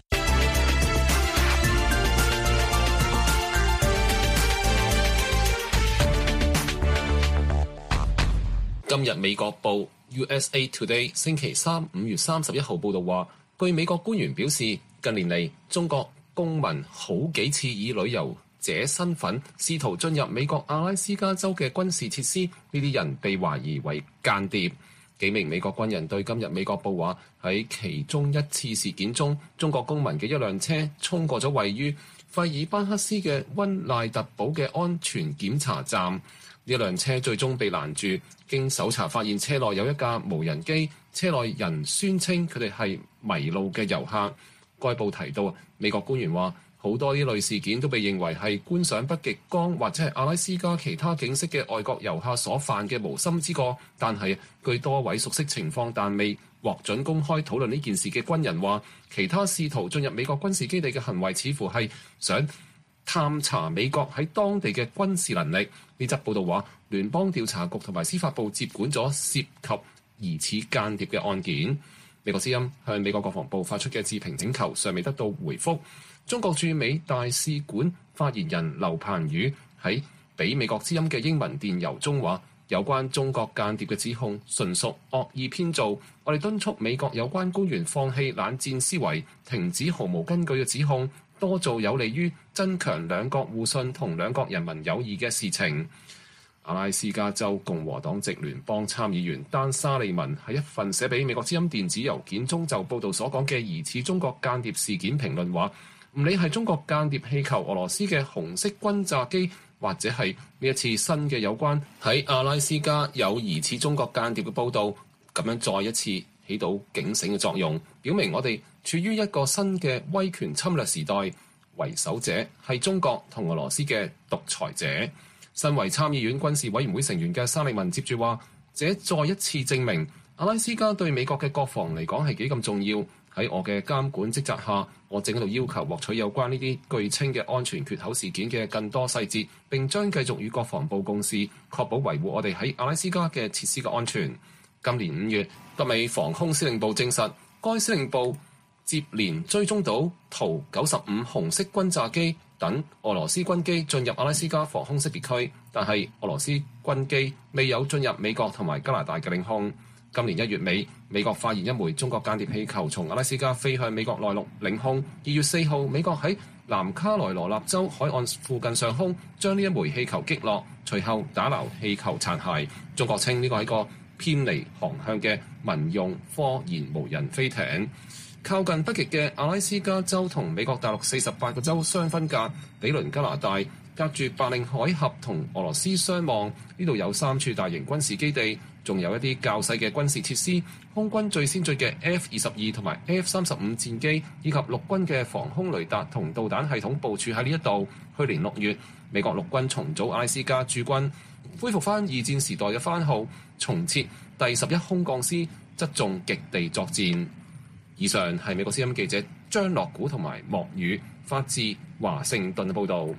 今日美國報 U S A Today 星期三五月三十一號報道話，據美國官員表示，近年嚟中國公民好幾次以旅遊者身份試圖進入美國阿拉斯加州嘅軍事設施，呢啲人被懷疑為間諜。幾名美國軍人對今日美國報話，喺其中一次事件中，中國公民嘅一輛車衝過咗位於費爾班克斯嘅溫賴特堡嘅安全檢查站。呢輛車最終被攔住，經搜查發現車內有一架無人機，車內人宣稱佢哋係迷路嘅遊客。該報提到，美國官員話，好多呢類事件都被認為係觀賞北極光或者係阿拉斯加其他景色嘅外國遊客所犯嘅無心之過。但係據多位熟悉情況但未獲准公開討論呢件事嘅軍人話，其他試圖進入美國軍事基地嘅行為似乎係想探查美國喺當地嘅軍事能力。呢則報道話，聯邦調查局同埋司法部接管咗涉及疑似間諜嘅案件。美國之音向美國國防部發出嘅置評請求尚未得到回覆。中國駐美大使館發言人劉鵬宇喺俾美國之音嘅英文電郵中話，有關中國間諜嘅指控純屬惡意編造，我哋敦促美國有關官員放棄冷戰思維，停止毫無根據嘅指控，多做有利於增強兩國互信同兩國人民友誼嘅事情。阿拉斯加州共和黨籍聯邦參議員丹沙利文喺一份寫俾美國之音電子郵件中就報道所講嘅疑似中國間諜事件評論話，唔理係中國間諜氣球、俄羅斯嘅紅色轟炸機，或者係呢一次新嘅有關喺阿拉斯加有疑似中國間諜嘅報導，咁樣再一次起到警醒嘅作用，表明我哋處於一個新嘅威權侵略時代，為首者係中國同俄羅斯嘅獨裁者。身為參議院軍事委員會成員嘅沙利文接住話，這再一次證明阿拉斯加對美國嘅國防嚟講係幾咁重要。喺我嘅監管職責下，我正喺度要求獲取有關呢啲據稱嘅安全缺口事件嘅更多細節，並將繼續與國防部共事，確保維護我哋喺阿拉斯加嘅設施嘅安全。今年五月，北美防空司令部證實，該司令部接連追蹤到圖九十五紅色轟炸機等俄羅斯軍機進入阿拉斯加防空識別區，但係俄羅斯軍機未有進入美國同埋加拿大嘅領空。今年一月尾，美國發現一枚中國間諜氣球從阿拉斯加飛向美國內陸領空。二月四號，美國喺南卡羅來納州海岸附近上空將呢一枚氣球擊落，隨後打撈氣球殘骸。中國稱呢個係個偏離航向嘅民用科研無人飛艇。靠近北極嘅阿拉斯加州同美國大陸四十八個州相分隔，比鄰加拿大，隔住白令海峽同俄羅斯相望。呢度有三處大型軍事基地，仲有一啲較細嘅軍事設施。空軍最先進嘅 F 二十二同埋 F 三十五戰機，以及陸軍嘅防空雷達同導彈系統部署喺呢一度。去年六月，美國陸軍重組阿拉斯加駐軍，恢復翻二戰時代嘅番號，重設第十一空降師，側重極地作戰。以上係美國之音記者張樂古同埋莫宇發自華盛頓嘅報導。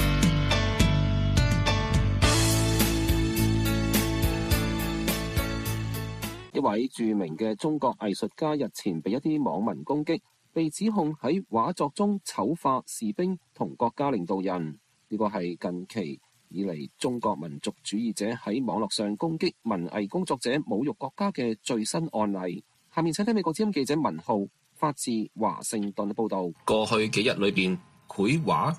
一位著名嘅中國藝術家日前被一啲網民攻擊，被指控喺畫作中醜化士兵同國家領導人。呢個係近期以嚟中國民族主義者喺網絡上攻擊文藝工作者、侮辱國家嘅最新案例。下面請聽美國之音記者文浩發自華盛頓嘅報導。 過去幾日裏邊，繪畫、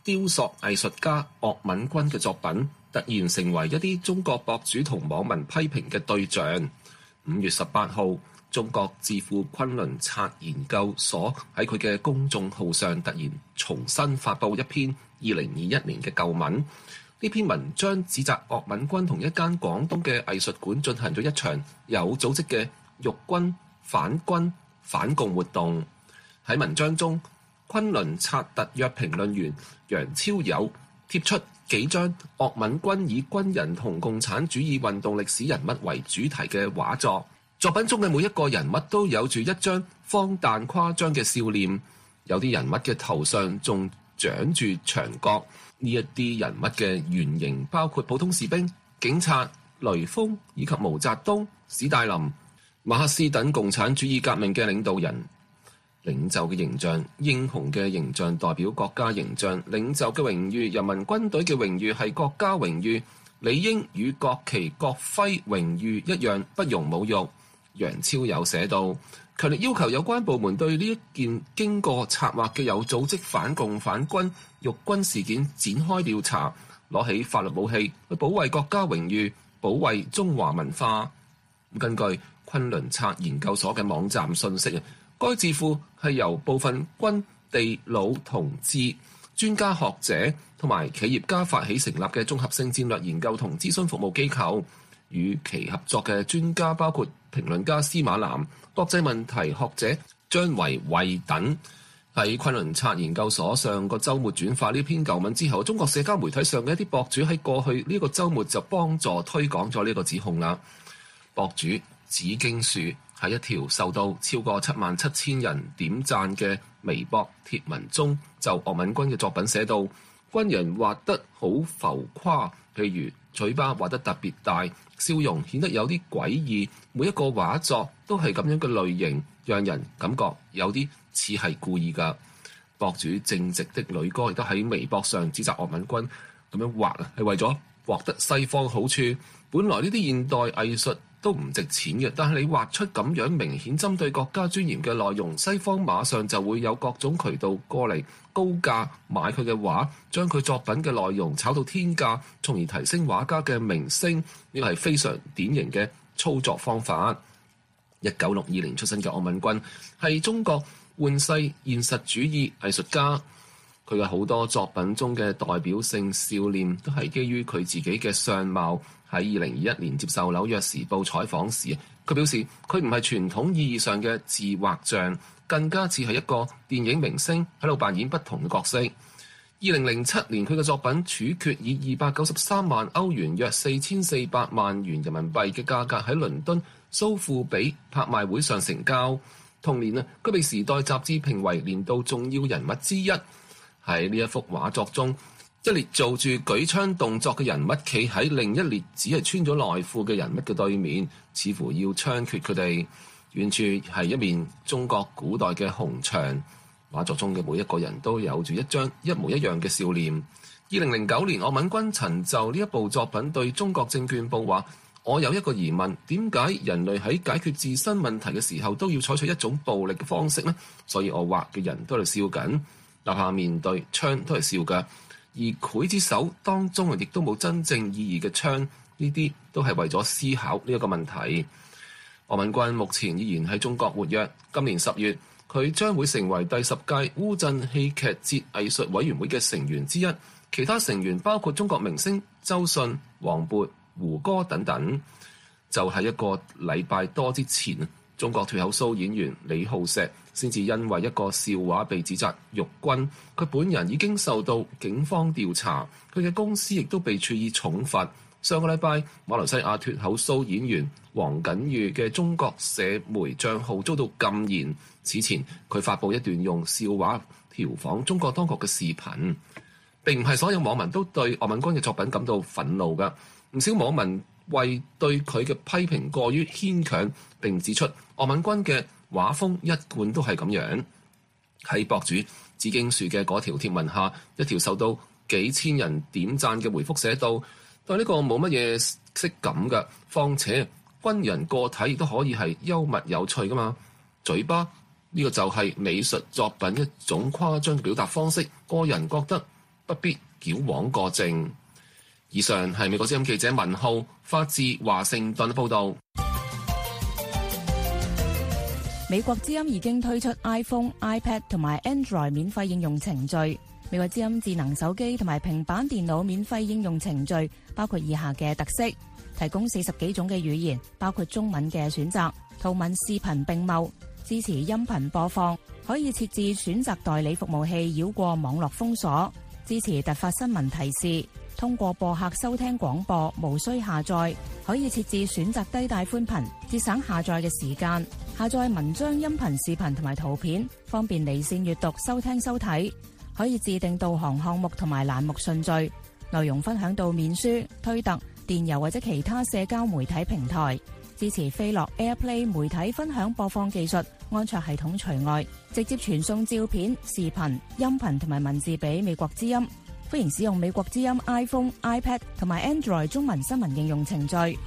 雕塑藝術家岳敏君嘅作品突然成為一啲中國博主同網民批評嘅對象。五月十八號，中國智庫昆侖策研究所喺佢嘅公眾號上突然重新發布一篇二零二一年嘅舊文。呢篇文章指責岳敏君同一間廣東嘅藝術館進行咗一場有組織嘅辱軍、反軍、反共活動。喺文章中，昆侖策特約評論員楊超友貼出幾張岳敏君以軍人同共產主義運動歷史人物為主題嘅畫作，作品中嘅每一個人物都有住一張荒誕誇張嘅笑臉，有啲人物嘅頭上仲長住長角。呢一啲人物嘅原型包括普通士兵、警察、雷鋒以及毛澤東、史大林、馬克思等共產主義革命嘅領導人。領袖嘅形象、英雄嘅形象代表國家形象，領袖嘅榮譽、人民軍隊嘅榮譽係國家榮譽，理應與國旗國徽榮譽一樣，不容侮辱。楊超友寫道，強烈要求有關部門對呢一件經過策劃嘅有組織反共反軍辱軍事件展開調查，攞起法律武器去保衛國家榮譽，保衛中華文化。根據昆侖策研究所嘅網站信息，該智庫係由部分軍地老同志專家學者同埋企業家發起成立嘅綜合性戰略研究同諮詢服務機構，與其合作嘅專家包括評論家司馬南、國際問題學者張維衛等。喺昆侖策研究所上個週末轉發呢篇舊文之後，中國社交媒體上嘅一啲博主喺過去呢個週末就幫助推廣咗呢個指控啦。博主紫荊樹喺一條受到超過七萬七千人點讚嘅微博貼文中，就岳敏君嘅作品寫道：軍人畫得好浮誇，譬如嘴巴畫得特別大，笑容顯得有啲詭異，每一個畫作都係咁樣嘅類型，讓人感覺有啲似係故意㗎。博主正直的女歌亦都喺微博上指責岳敏君咁樣畫啊，係為咗獲得西方好處。本來呢啲現代藝術都唔值錢嘅，但係你畫出咁樣明顯針對國家尊嚴嘅內容，西方馬上就會有各種渠道過嚟高價買佢嘅畫，將佢作品嘅內容炒到天價，從而提升畫家嘅名聲。呢個係非常典型嘅操作方法。一九六二年出生嘅岳敏君係中國換世現實主義藝術家，佢嘅好多作品中嘅代表性笑臉都係基於佢自己嘅相貌。喺二零二一年接受紐約時報採訪時，佢表示佢唔係傳統意義上嘅自畫像，更加似係一個電影明星喺度扮演不同嘅角色。二零零七年佢嘅作品《處決》以二百九十三萬歐元約四千四百萬元人民幣嘅價格喺倫敦蘇富比拍賣會上成交。同年啊，佢被《時代》雜誌評為年度重要人物之一。喺呢一幅畫作中，一列做住舉槍動作嘅人物企喺另一列只係穿咗內褲嘅人物嘅對面，似乎要槍決佢哋。遠處係一面中國古代嘅紅牆，畫作中嘅每一個人都有住一張一模一樣嘅笑臉。二零零九年，岳敏君曾就呢一部作品對中國證券報話：我有一個疑問，點解人類喺解決自身問題嘅時候都要採取一種暴力嘅方式呢？所以我畫嘅人都係笑緊，哪怕面對槍都係笑㗎。而劊子手當中亦都冇真正意義嘅槍，呢啲都係為咗思考呢一個問題。岳敏君目前依然喺中國活躍，今年十月佢將會成為第十屆烏鎮戲劇節藝術委員會嘅成員之一，其他成員包括中國明星周迅、黃渤、胡歌等等。就喺一個禮拜多之前，中國脫口秀演員李浩石先至因為一個笑話被指責辱軍，佢本人已經受到警方調查，佢嘅公司亦都被處以重罰。上個禮拜，馬來西亞脫口秀演員黃景瑜嘅中國社媒帳號遭到禁言。此前佢發布一段用笑話調侃中國當局嘅視頻。並唔係所有網民都對岳敏君嘅作品感到憤怒㗎，唔少網民為對佢嘅批評過於牽強，並指出岳敏君嘅畫風一貫都係咁樣。喺博主紫荊樹嘅嗰條貼文下，一條受到幾千人點讚嘅回覆寫道：對呢個冇乜嘢色感㗎，況且軍人個體亦都可以係幽默有趣㗎嘛。嘴巴呢、這個就係美術作品一種誇張嘅表達方式，個人覺得不必矯枉過正。以上係美國之音記者文浩發自華盛頓報導。 美國之音已經推出 iPhone、iPad 同埋 Android 免費應用程序。美國之音智能手機同埋平板電腦免費應用程序包括以下嘅特色：提供四十幾種嘅語言，包括中文嘅選擇，圖文視頻並茂，支持音頻播放，可以設置選擇代理服務器繞過網絡封鎖，支持突發新聞提示，通過播客收聽廣播，無需下載，可以設置選擇低帶寬頻，節省下載嘅時間，下載文章、音頻、視頻同埋圖片，方便離線閱讀、收聽收睇，可以自定導航項目同埋欄目順序，內容分享到面書、推特、電郵或者其他社交媒體平台，支持飛樂 AirPlay 媒體分享播放技術，安卓系統除外，直接傳送照片、視頻、音頻同埋文字俾美國之音。歡迎使用美國之音 iPhone、iPad 同埋 Android 中文新聞應用程序。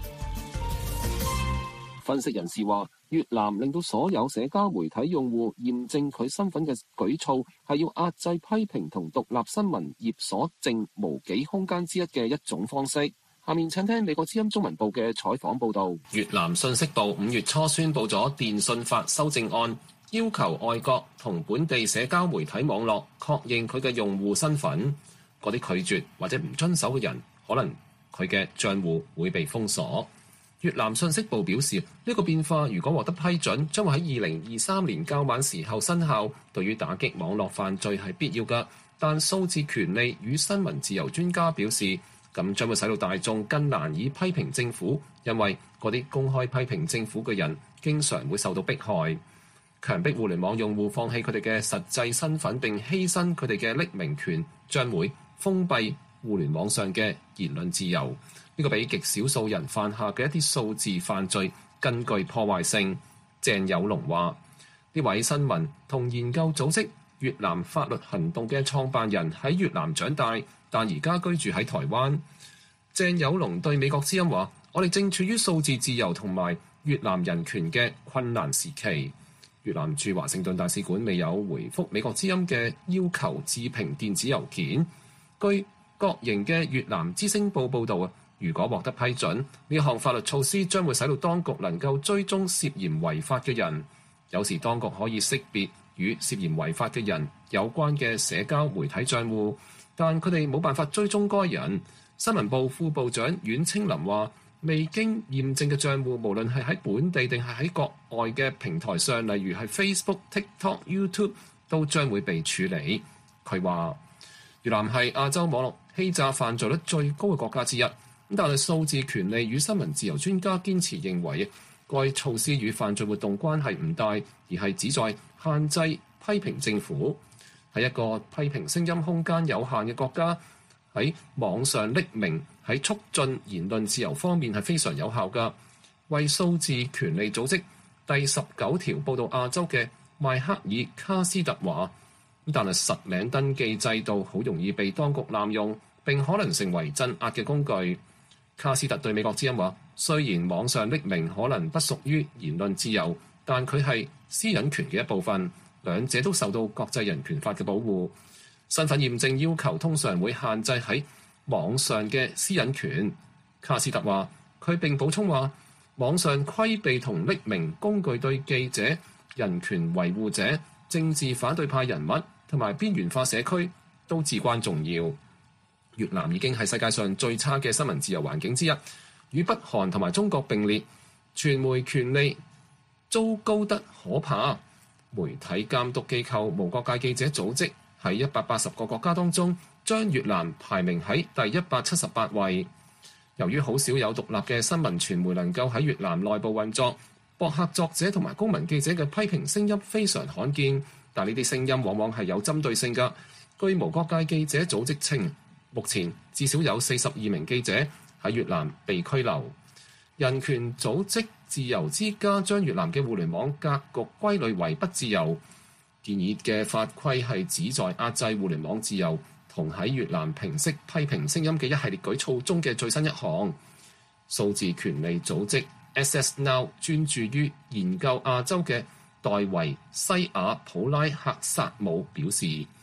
分析人士話，越南令到所有社交媒體用戶驗證佢身份嘅舉措，係要壓制批評同獨立新聞業所剩無幾空間之一嘅一種方式。下面請聽美國之音中文部嘅採訪報導。越南信息部五月初宣布咗電訊法修正案，要求外國同本地社交媒體網絡確認佢嘅用戶身份。嗰啲拒絕或者唔遵守嘅人，可能佢嘅賬戶會被封鎖。越南信息部表示，呢個變化如果獲得批准，將會喺二零二三年較晚時候生效。對於打擊網絡犯罪係必要㗎，但數字權利與新聞自由專家表示，咁將會使到大眾更難以批評政府，因為嗰啲公開批評政府嘅人經常會受到迫害。強迫互聯網用戶放棄佢哋嘅實際身份並犧牲佢哋嘅匿名權，將會封閉互聯網上嘅言論自由。呢個比極少數人犯下嘅一啲數字犯罪更具破壞性。鄭有龍話：呢位新聞同研究組織越南法律行動嘅創辦人喺越南長大，但而家居住喺台灣。鄭有龍對美國之音話：我哋正處於數字自由同埋越南人權嘅困難時期。越南駐華盛頓大使館未有回覆美國之音嘅要求置評電子郵件。據國營嘅越南之聲報報導啊，如果獲得批准，呢項法律措施將會使到當局能夠追蹤涉嫌違法嘅人。有時當局可以識別與涉嫌違法嘅人有關嘅社交媒體帳戶，但佢哋冇辦法追蹤該人。新聞部副部長阮清林話：未經驗證嘅帳戶，無論係喺本地定係喺國外嘅平台上，例如係 Facebook、TikTok、YouTube， 都將會被處理。佢話：越南係亞洲網絡欺詐犯罪率最高嘅國家之一，但係數字權利與新聞自由專家堅持認為，該措施與犯罪活動關係唔大，而係旨在限制批評政府。喺一個批評聲音空間有限嘅國家，喺網上匿名喺促進言論自由方面係非常有效㗎。為數字權利組織第十九條報導亞洲嘅邁克爾卡斯特話：但係實名登記制度好容易被當局濫用，並可能成為鎮壓嘅工具。卡斯特對美國之音話：雖然網上匿名可能不屬於言論自由，但佢係私隱權嘅一部分，兩者都受到國際人權法嘅保護。身份驗證要求通常會限制喺網上嘅私隱權。卡斯特話：佢並補充話，網上規避同匿名工具對記者、人權維護者、政治反對派人物同埋邊緣化社區都至關重要。越南已經係世界上最差嘅新聞自由環境之一，與北韓同埋中國並列，傳媒權利糟糕得可怕。媒體監督機構無國界記者組織喺一百八十個國家當中，將越南排名喺第一百七十八位。由於好少有獨立嘅新聞傳媒能夠喺越南內部運作，博客作者同埋公民記者嘅批評聲音非常罕見，但呢啲聲音往往係有針對性㗎。據無國界記者組織稱，目前至少有四十二名記者喺越南被拘留。人權組織自由之家將越南嘅互聯網格局歸類為不自由，建議嘅法規係旨在壓制互聯網自由同喺越南平息批評聲音嘅一系列舉措中嘅最新一項。數字權利組織 S S Now 專注於研究亞洲嘅代維西亞普拉克薩姆表示，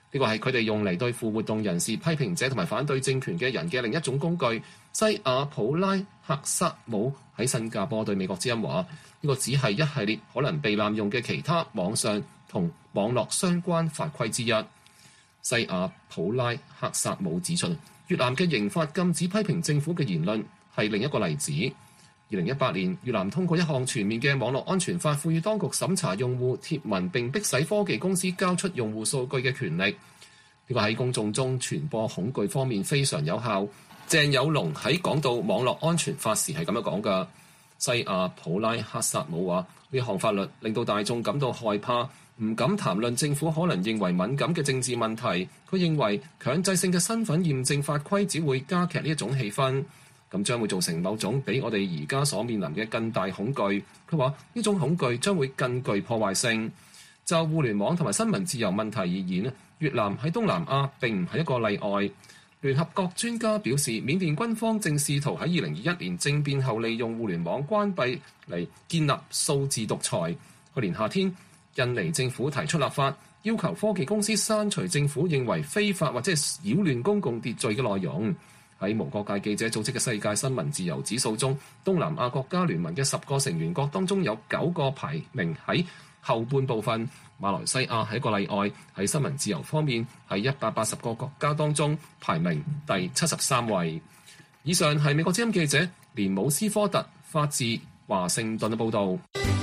呢個係佢哋用嚟對付活動人士、批評者同埋反對政權嘅人嘅另一種工具。西亞普拉克薩姆喺新加坡對美國之音話：呢個只係一系列可能被濫用嘅其他網上同網絡相關法規之一。西亞普拉克薩姆指出，越南嘅刑法禁止批評政府嘅言論係另一個例子。二零一八年，越南通過一項全面嘅網絡安全法，賦予當局審查用戶貼文並迫使科技公司交出用戶數據嘅權力。呢個喺公眾中傳播恐懼方面非常有效。鄭有龍喺講到網絡安全法時係咁樣講㗎。西亞普拉克薩姆話：呢項法律令到大眾感到害怕，唔敢談論政府可能認為敏感嘅政治問題。佢認為強制性嘅身份驗證法規只會加劇呢一種氣氛。咁將會造成某種比我哋而家所面臨嘅更大恐懼。佢話呢種恐懼將會更具破壞性。就互聯網同埋新聞自由問題而言，越南喺東南亞並唔係一個例外。聯合國專家表示，緬甸軍方正試圖喺二零二一年政變後利用互聯網關閉嚟建立數字獨裁。去年夏天，印尼政府提出立法，要求科技公司刪除政府認為非法或者係擾亂公共秩序嘅內容。喺無國界記者組織嘅世界新聞自由指數中，東南亞國家聯盟嘅十個成員國當中有九個排名喺後半部分。馬來西亞係一個例外，喺新聞自由方面喺一百八十個國家當中排名第七十三位。以上係美國之音記者連姆斯科特發自華盛頓嘅報導。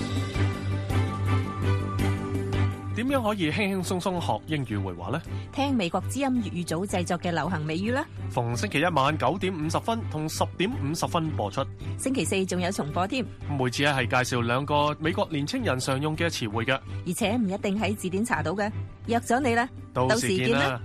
點樣可以輕輕鬆鬆學英語會話呢？ 聽美國之音粵語組製作嘅流行美語啦。 逢星期一晚九點五十分同十點五十分播出。 星期四仲有重播添。 每次係介紹兩個美國年青人常用嘅詞彙嘅， 而且唔一定喺字典查到嘅。約咗你啦， 到時見啦。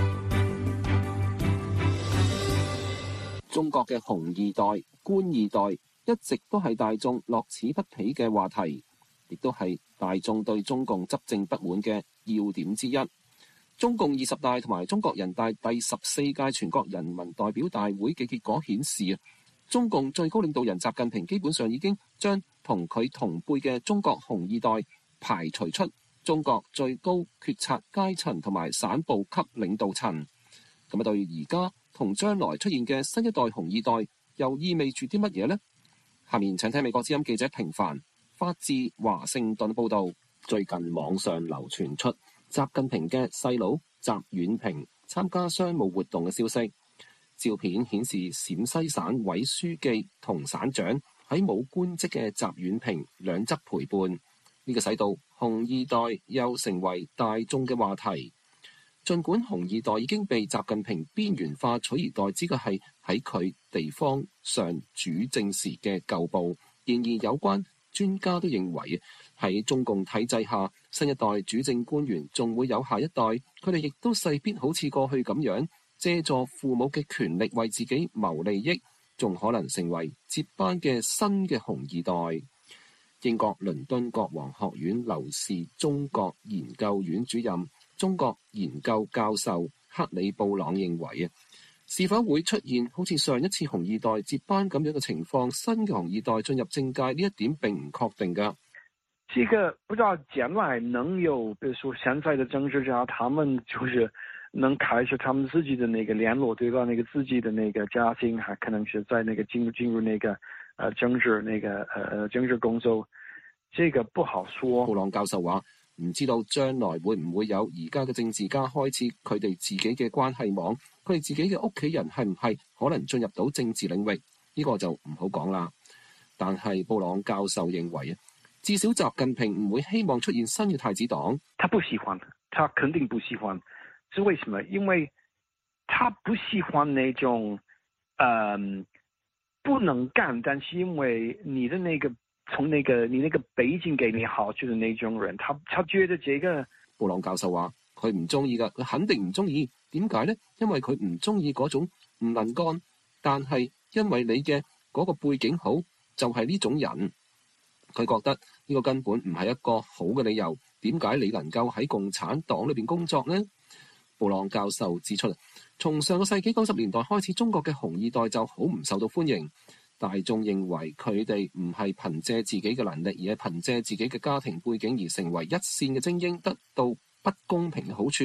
中國嘅紅二代、官二代一直都係大眾樂此不疲嘅話題，亦都係大眾對中共執政不滿嘅要點之一。中共二十大同埋中國人大第十四屆全國人民代表大會嘅結果顯示，中共最高領導人習近平基本上已經將同佢同輩嘅中國紅二代排除出中國最高決策階層同埋省部級領導層。咁啊，對而家同將來出現嘅新一代紅二代又意味住啲乜嘢呢？下面請聽美國之音記者平凡發自華盛頓報道。最近網上流傳出習近平嘅細佬習遠平參加商務活動嘅消息，照片顯示陝西省委書記同省長喺冇官職嘅習遠平兩側陪伴，呢、這個使到紅二代又成為大眾嘅話題。儘管紅二代已經被習近平邊緣化，取而代之嘅係喺佢地方上主政時嘅舊部，然而有關專家都認為喺中共體制下，新一代主政官員仲會有下一代，佢哋亦都勢必好似過去咁樣，借助父母嘅權力為自己謀利益，仲可能成為接班嘅新嘅紅二代。英國倫敦國王學院劉氏中國研究院主任、中國研究教授克里布朗認為啊，是否會出現好似上一次紅二代接班咁樣嘅情況，新嘅紅二代進入政界呢一點並唔確定㗎。 這個不知道將來能有，比如說現在的政治家，他們就是能開始他們自己的那個聯絡，對吧？那個自己的那個家庭，還可能是在那個進入進入那個呃政治那個呃政治工作，這個不好說。 布朗教授話：唔知道將來會唔會有而家嘅政治家開始佢哋自己嘅關係網，佢哋自己嘅屋企人係唔係可能進入到政治領域？呢個就唔好講啦。但係布朗教授認為至少習近平唔會希望出現新嘅太子黨。 他不喜歡，他肯定不喜歡。是為什麼？因為他不喜歡那種，嗯、呃，不能幹，但是因為你的那個從那個你那個背景給你好處的那種人，他他覺得這個。 布朗教授話佢唔中意㗎，佢肯定唔中意。點解呢？因為佢唔中意嗰種唔能幹，但係因為你嘅嗰個背景好，就係、是、呢種人。佢覺得呢個根本唔係一個好嘅理由，點解你能夠喺共產黨裏邊工作呢？布朗教授指出，從上個世紀九十年代開始，中國嘅紅二代就好唔受到歡迎，大眾認為佢哋唔係憑借自己嘅能力，而係憑借自己嘅家庭背景而成為一線嘅精英，得到不公平嘅好處，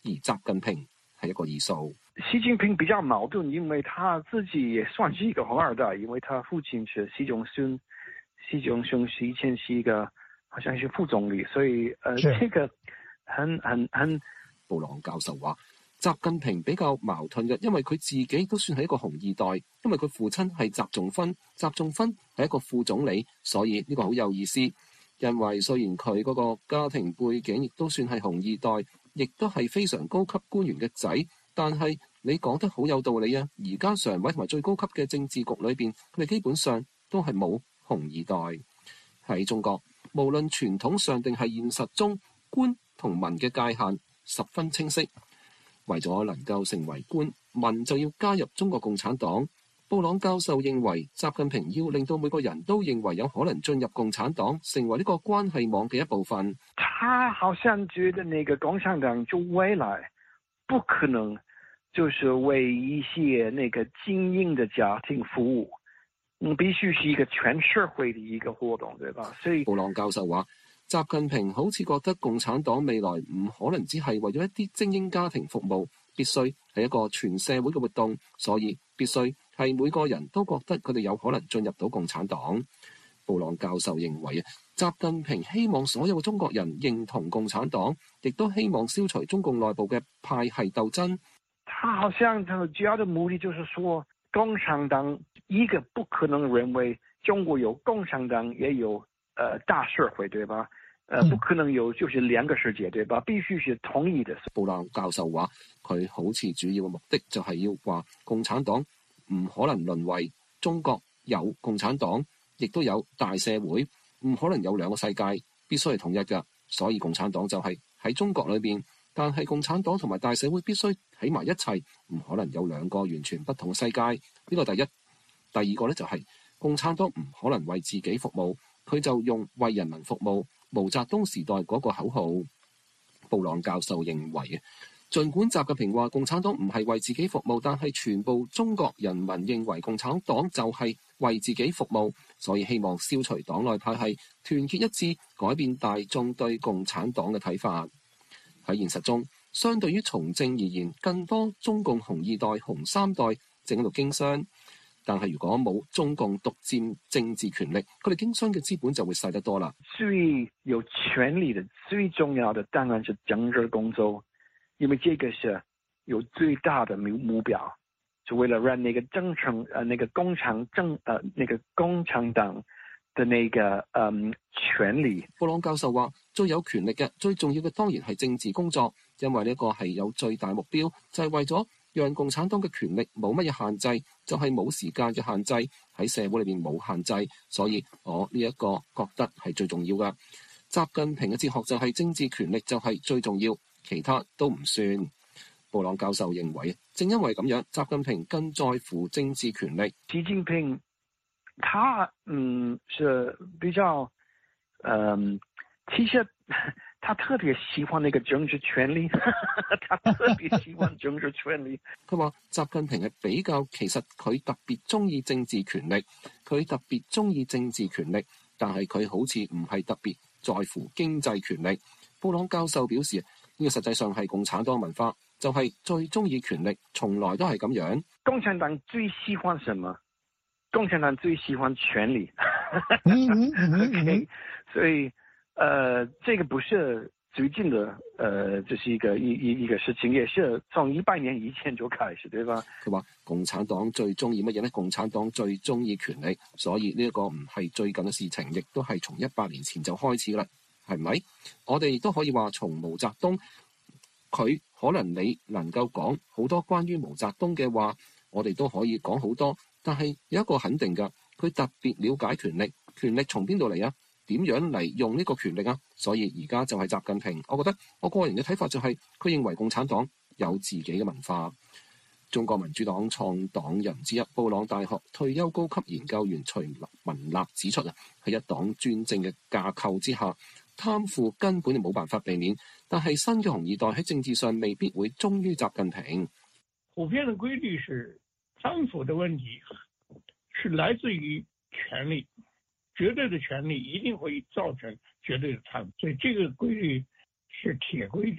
而習近平係一個異數。 習近平比較矛盾，因為他自己也算是一個紅二代，因為他父親是習仲勳，習仲勳是以前是一個好像是副總理，所以呃，這個很很很。 布朗教授話，習近平比較矛盾嘅，因為佢自己都算係一個紅二代，因為佢父親係習仲勳，習仲勳係一個副總理，所以呢個好有意思。因為雖然佢嗰個家庭背景亦都算係紅二代，亦都係非常高級官員嘅仔，但係你講得好有道理啊！而家常委同埋最高級嘅政治局裏邊，佢哋基本上都係冇紅二代。喺中國，無論傳統上定係現實中，官同民嘅界限十分清晰。為咗能夠成為官，民就要加入中國共產黨。布朗教授認為，習近平要令到每個人都認為有可能進入共產黨，成為呢個關係網嘅一部分。 他好像覺得那個共產黨就未來不可能就是為一些那個精英的家庭服務，嗯，必須是一個全社會的一個活動，對吧？所以布朗教授話，習近平好似覺得共產黨未來唔可能只係為咗一啲精英家庭服務，必須係一個全社會嘅活動，所以必須係每個人都覺得佢哋有可能進入到共產黨。布朗教授認為啊，習近平希望所有嘅中國人認同共產黨，亦都希望消除中共內部嘅派系鬥爭。 他好像他主要的目的就是說，共產黨一個不可能認為中國有共產黨也有呃大社會，對吧？呃，不可能有就是兩個世界，對吧？必須是統一的。 布朗教授話，佢好似主要嘅目的就係要話共產黨唔可能淪為中國有共產黨，亦都有大社會，唔可能有兩個世界，必須係統一嘅。所以共產黨就係喺中國裏邊，但係共產黨同埋大社會必須喺埋一齊，唔可能有兩個完全不同嘅世界。呢個第一。第二個咧就係、是、共產黨唔可能為自己服務，佢就用為人民服務毛澤東時代嗰個口號。布朗教授認為，儘管習近平話共產黨唔係為自己服務，但係全部中國人民認為共產黨就係為自己服務，所以希望消除黨內派系，團結一致，改變大眾對共產黨嘅睇法。喺現實中，相對於從政而言，更多中共紅二代、紅三代正喺度經商。但係如果冇中共獨佔政治權力，佢哋經商嘅資本就會細得多啦。 最有權力的、最重要的當然是政治工作，因為這個是有最大的目目標，就為了讓那個政權、呃，那個共產政，呃，那個共產黨的那個嗯權力。 布朗教授話：最有權力嘅、最重要嘅當然係政治工作，因為呢個係有最大目標，就係為咗讓共產黨嘅權力冇乜嘢限制，就係、是、冇時間嘅限制，喺社會裏邊冇限制，所以我呢一個覺得係最重要嘅。習近平嘅哲學就係政治權力就係最重要，其他都唔算。布朗教授認為，正因為咁樣，習近平更在乎政治權力。 習近平，他嗯是比較嗯，其實。他特別喜歡那個政治權力，他特別喜歡政治權力。 佢話習近平係比較，其實佢特別中意政治權力，佢特別中意政治權力，但係佢好似唔係特別在乎經濟權力。布朗教授表示，呢個實際上係共產黨文化，就係最中意權力，從來都係咁樣。 共產黨最喜歡什麼？共產黨最喜歡權力。OK，所以。呃，這個不是最近的，呃，這是一個一一一個事情，也是從一百年以前就開始，對吧？ 佢話共產黨最中意乜嘢呢？共產黨最中意權力，所以呢一個唔係最近嘅事情，亦都係從一百年前就開始啦，係咪？我哋亦都可以話從毛澤東，佢可能你能夠講好多關於毛澤東嘅話，我哋都可以講好多，但係有一個肯定㗎，佢特別了解權力，權力從邊度嚟啊？點樣嚟用呢個權力啊？所以而家就係習近平，我覺得我個人嘅睇法就係、是、佢認為共產黨有自己嘅文化。中國民主黨創黨人之一、布朗大學退休高級研究員徐文立指出啊，喺一黨專政嘅架構之下，貪腐根本就冇辦法避免。但係新嘅紅二代喺政治上未必會忠於習近平。 普遍嘅規律是貪腐嘅問題是來自於權力。絕對的權力一定會造成絕對的貪腐，所以這個規律是鐵規律。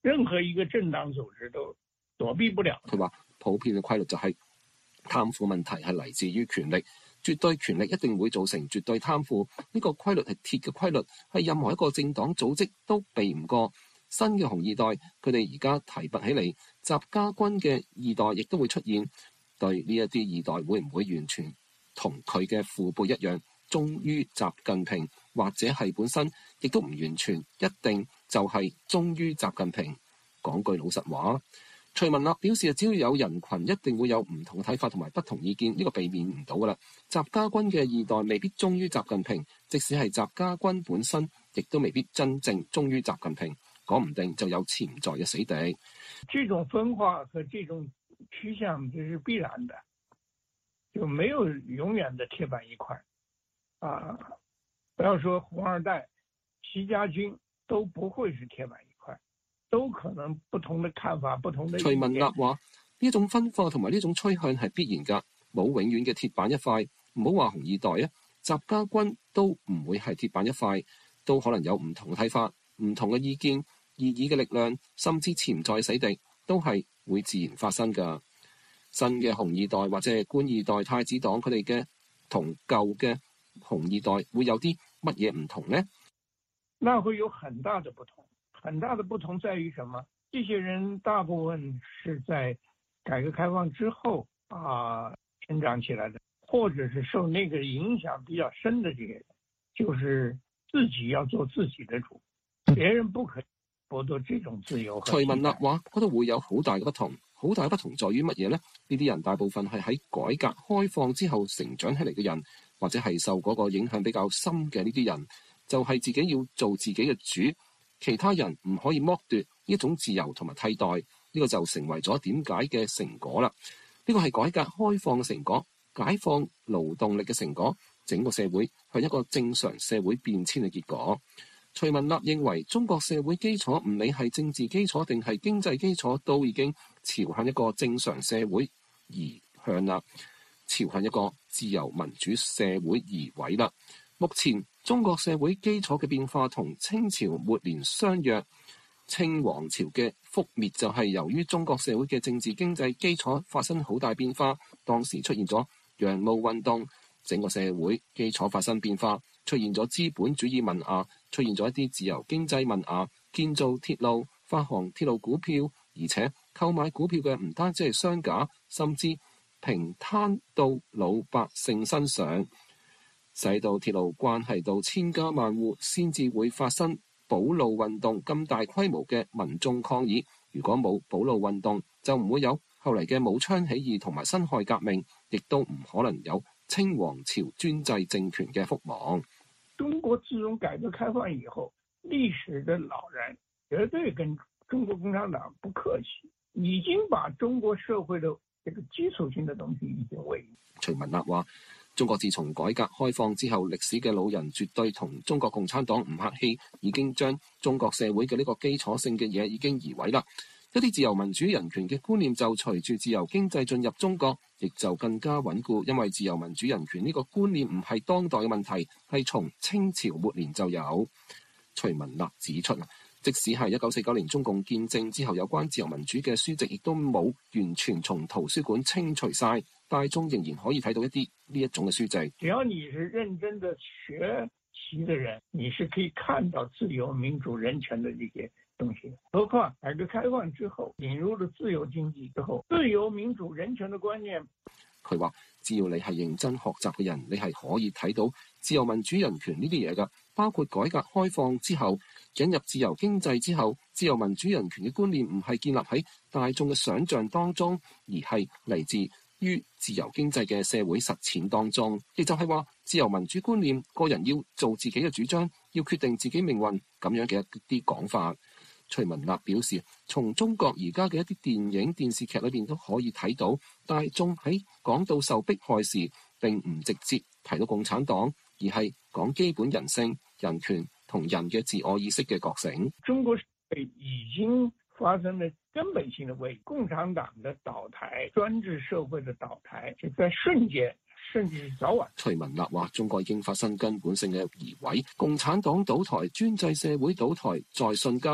任何一個政黨組織都躲避不了。 佢話普遍嘅規律就係貪腐問題係嚟自於權力，絕對權力一定會造成絕對貪腐。呢個規律係鐵嘅規律，係任何一個政黨組織都避唔過。新嘅紅二代，佢哋而家提拔起嚟，習家軍嘅二代亦都會出現。對呢一啲二代會唔會完全同佢嘅父輩一樣忠於習近平，或者係本身亦都唔完全一定就係忠於習近平？講句老實話，徐文立表示，只要有人群，一定會有唔同嘅睇法同埋不同意見，呢個避免唔到噶啦。習家軍嘅二代未必忠於習近平，即使係習家軍本身，亦都未必真正忠於習近平，講唔定就有潛在嘅死地。 這種分化和這種趨向這是必然的，就沒有永遠的鐵板一塊啊！不要說紅二代、習家軍都不會是鐵板一塊，都可能不同的看法、不同的。 徐文立話：呢種分化同埋呢種趨向係必然㗎，冇永遠嘅鐵板一塊。唔好話紅二代啊，習家軍都唔會係鐵板一塊，都可能有唔同嘅睇法、唔同嘅意見、異議嘅力量，甚至潛在死敵，都係會自然發生㗎。新嘅紅二代或者係官二代、太子黨，佢哋嘅同舊嘅紅二代會有啲乜嘢唔同呢？ 那會有很大的不同，很大的不同在於什麼？這些人大部分是在改革開放之後啊成長起來的，或者是受那個影響比較深的這些人，就是自己要做自己的主，別人不可以剝奪這種自由。 徐文立話：嗰度會有好大嘅不同。好大不同在於乜嘢呢？呢啲人大部分係喺改革開放之後成長起嚟嘅人，或者係受嗰個影響比較深嘅呢啲人，就係自己要做自己嘅主，其他人唔可以剝奪呢種自由同埋替代。呢個就成為咗點解嘅成果啦。呢個係改革開放嘅成果，解放勞動力嘅成果，整個社會向一個正常社會變遷嘅結果。徐文立認為，中國社會基礎唔理係政治基礎定係經濟基礎，都已經朝向一個正常社會而向啦，朝向一個自由民主社會而毀啦。目前中國社會基礎嘅變化同清朝末年相若，清王朝嘅覆滅就係由於中國社會嘅政治經濟基礎發生好大變化，當時出現咗洋務運動，整個社會基礎發生變化，出現咗資本主義萌芽，出現咗一啲自由經濟萌芽，建造鐵路、發行鐵路股票，而且購買股票嘅唔單止係商家，甚至平攤到老百姓身上，使到鐵路關係到千家萬戶，先至會發生保路運動咁大規模嘅民眾抗議。如果冇保路運動，就唔會有後嚟嘅武昌起義同埋辛亥革命，亦都唔可能有清王朝專制政權嘅覆亡。 中國自從改革開放以後，歷史的老人絕對跟中國共產黨不客氣，已經把中國社會的這個基礎性的東西已經毀。 徐文立話：中國自從改革開放之後，歷史嘅老人絕對同中國共產黨唔客氣，已經將中國社會嘅呢個基礎性嘅嘢已經移毀啦。一啲自由民主人權嘅觀念就隨住自由經濟進入中國，亦就更加穩固，因為自由民主人權呢個觀念唔係當代嘅問題，係從清朝末年就有。徐文立指出，即使係一九四九年中共建政之後，有關自由民主嘅書籍亦都冇完全從圖書館清除晒，大眾仍然可以睇到一啲呢一種嘅書籍。 只要你是認真的學習嘅人，你是可以看到自由、民主、人權的這些東西。何況改革開放之後，引入了自由經濟之後，自由、民主、人權的觀念。 佢話：只要你係認真學習嘅人，你係可以睇到自由民主人權呢啲嘢㗎。包括改革開放之後引入自由經濟之後，自由民主人權嘅觀念唔係建立喺大眾嘅想像當中，而係嚟自於自由經濟嘅社會實踐當中。亦就係話，自由民主觀念，個人要做自己嘅主張，要決定自己命運咁樣嘅一啲講法。徐文立表示，從中國而家嘅一啲電影電視劇裏邊都可以睇到，大眾喺講到受迫害時並唔直接提到共產黨，而係講基本人性、人權同人嘅自我意識嘅覺醒。 中國社會已經發生了根本性的危機，共產黨的倒台、專制社會的倒台，就在瞬間，甚至早晚。 徐文立話：中國已經發生根本性嘅移位，共產黨倒台、專制社會倒台，在瞬間。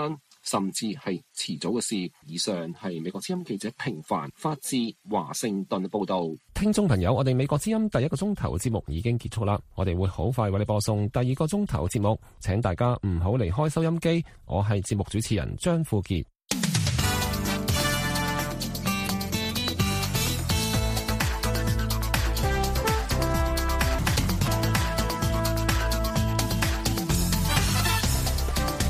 甚至係遲早嘅事。以上係美國之音記者平凡發自華盛頓報道。 聽眾朋友，我哋美國之音第一個鐘頭節目已經結束啦，我哋會好快為你播送第二個鐘頭節目，請大家唔好離開收音機。我係節目主持人張富傑。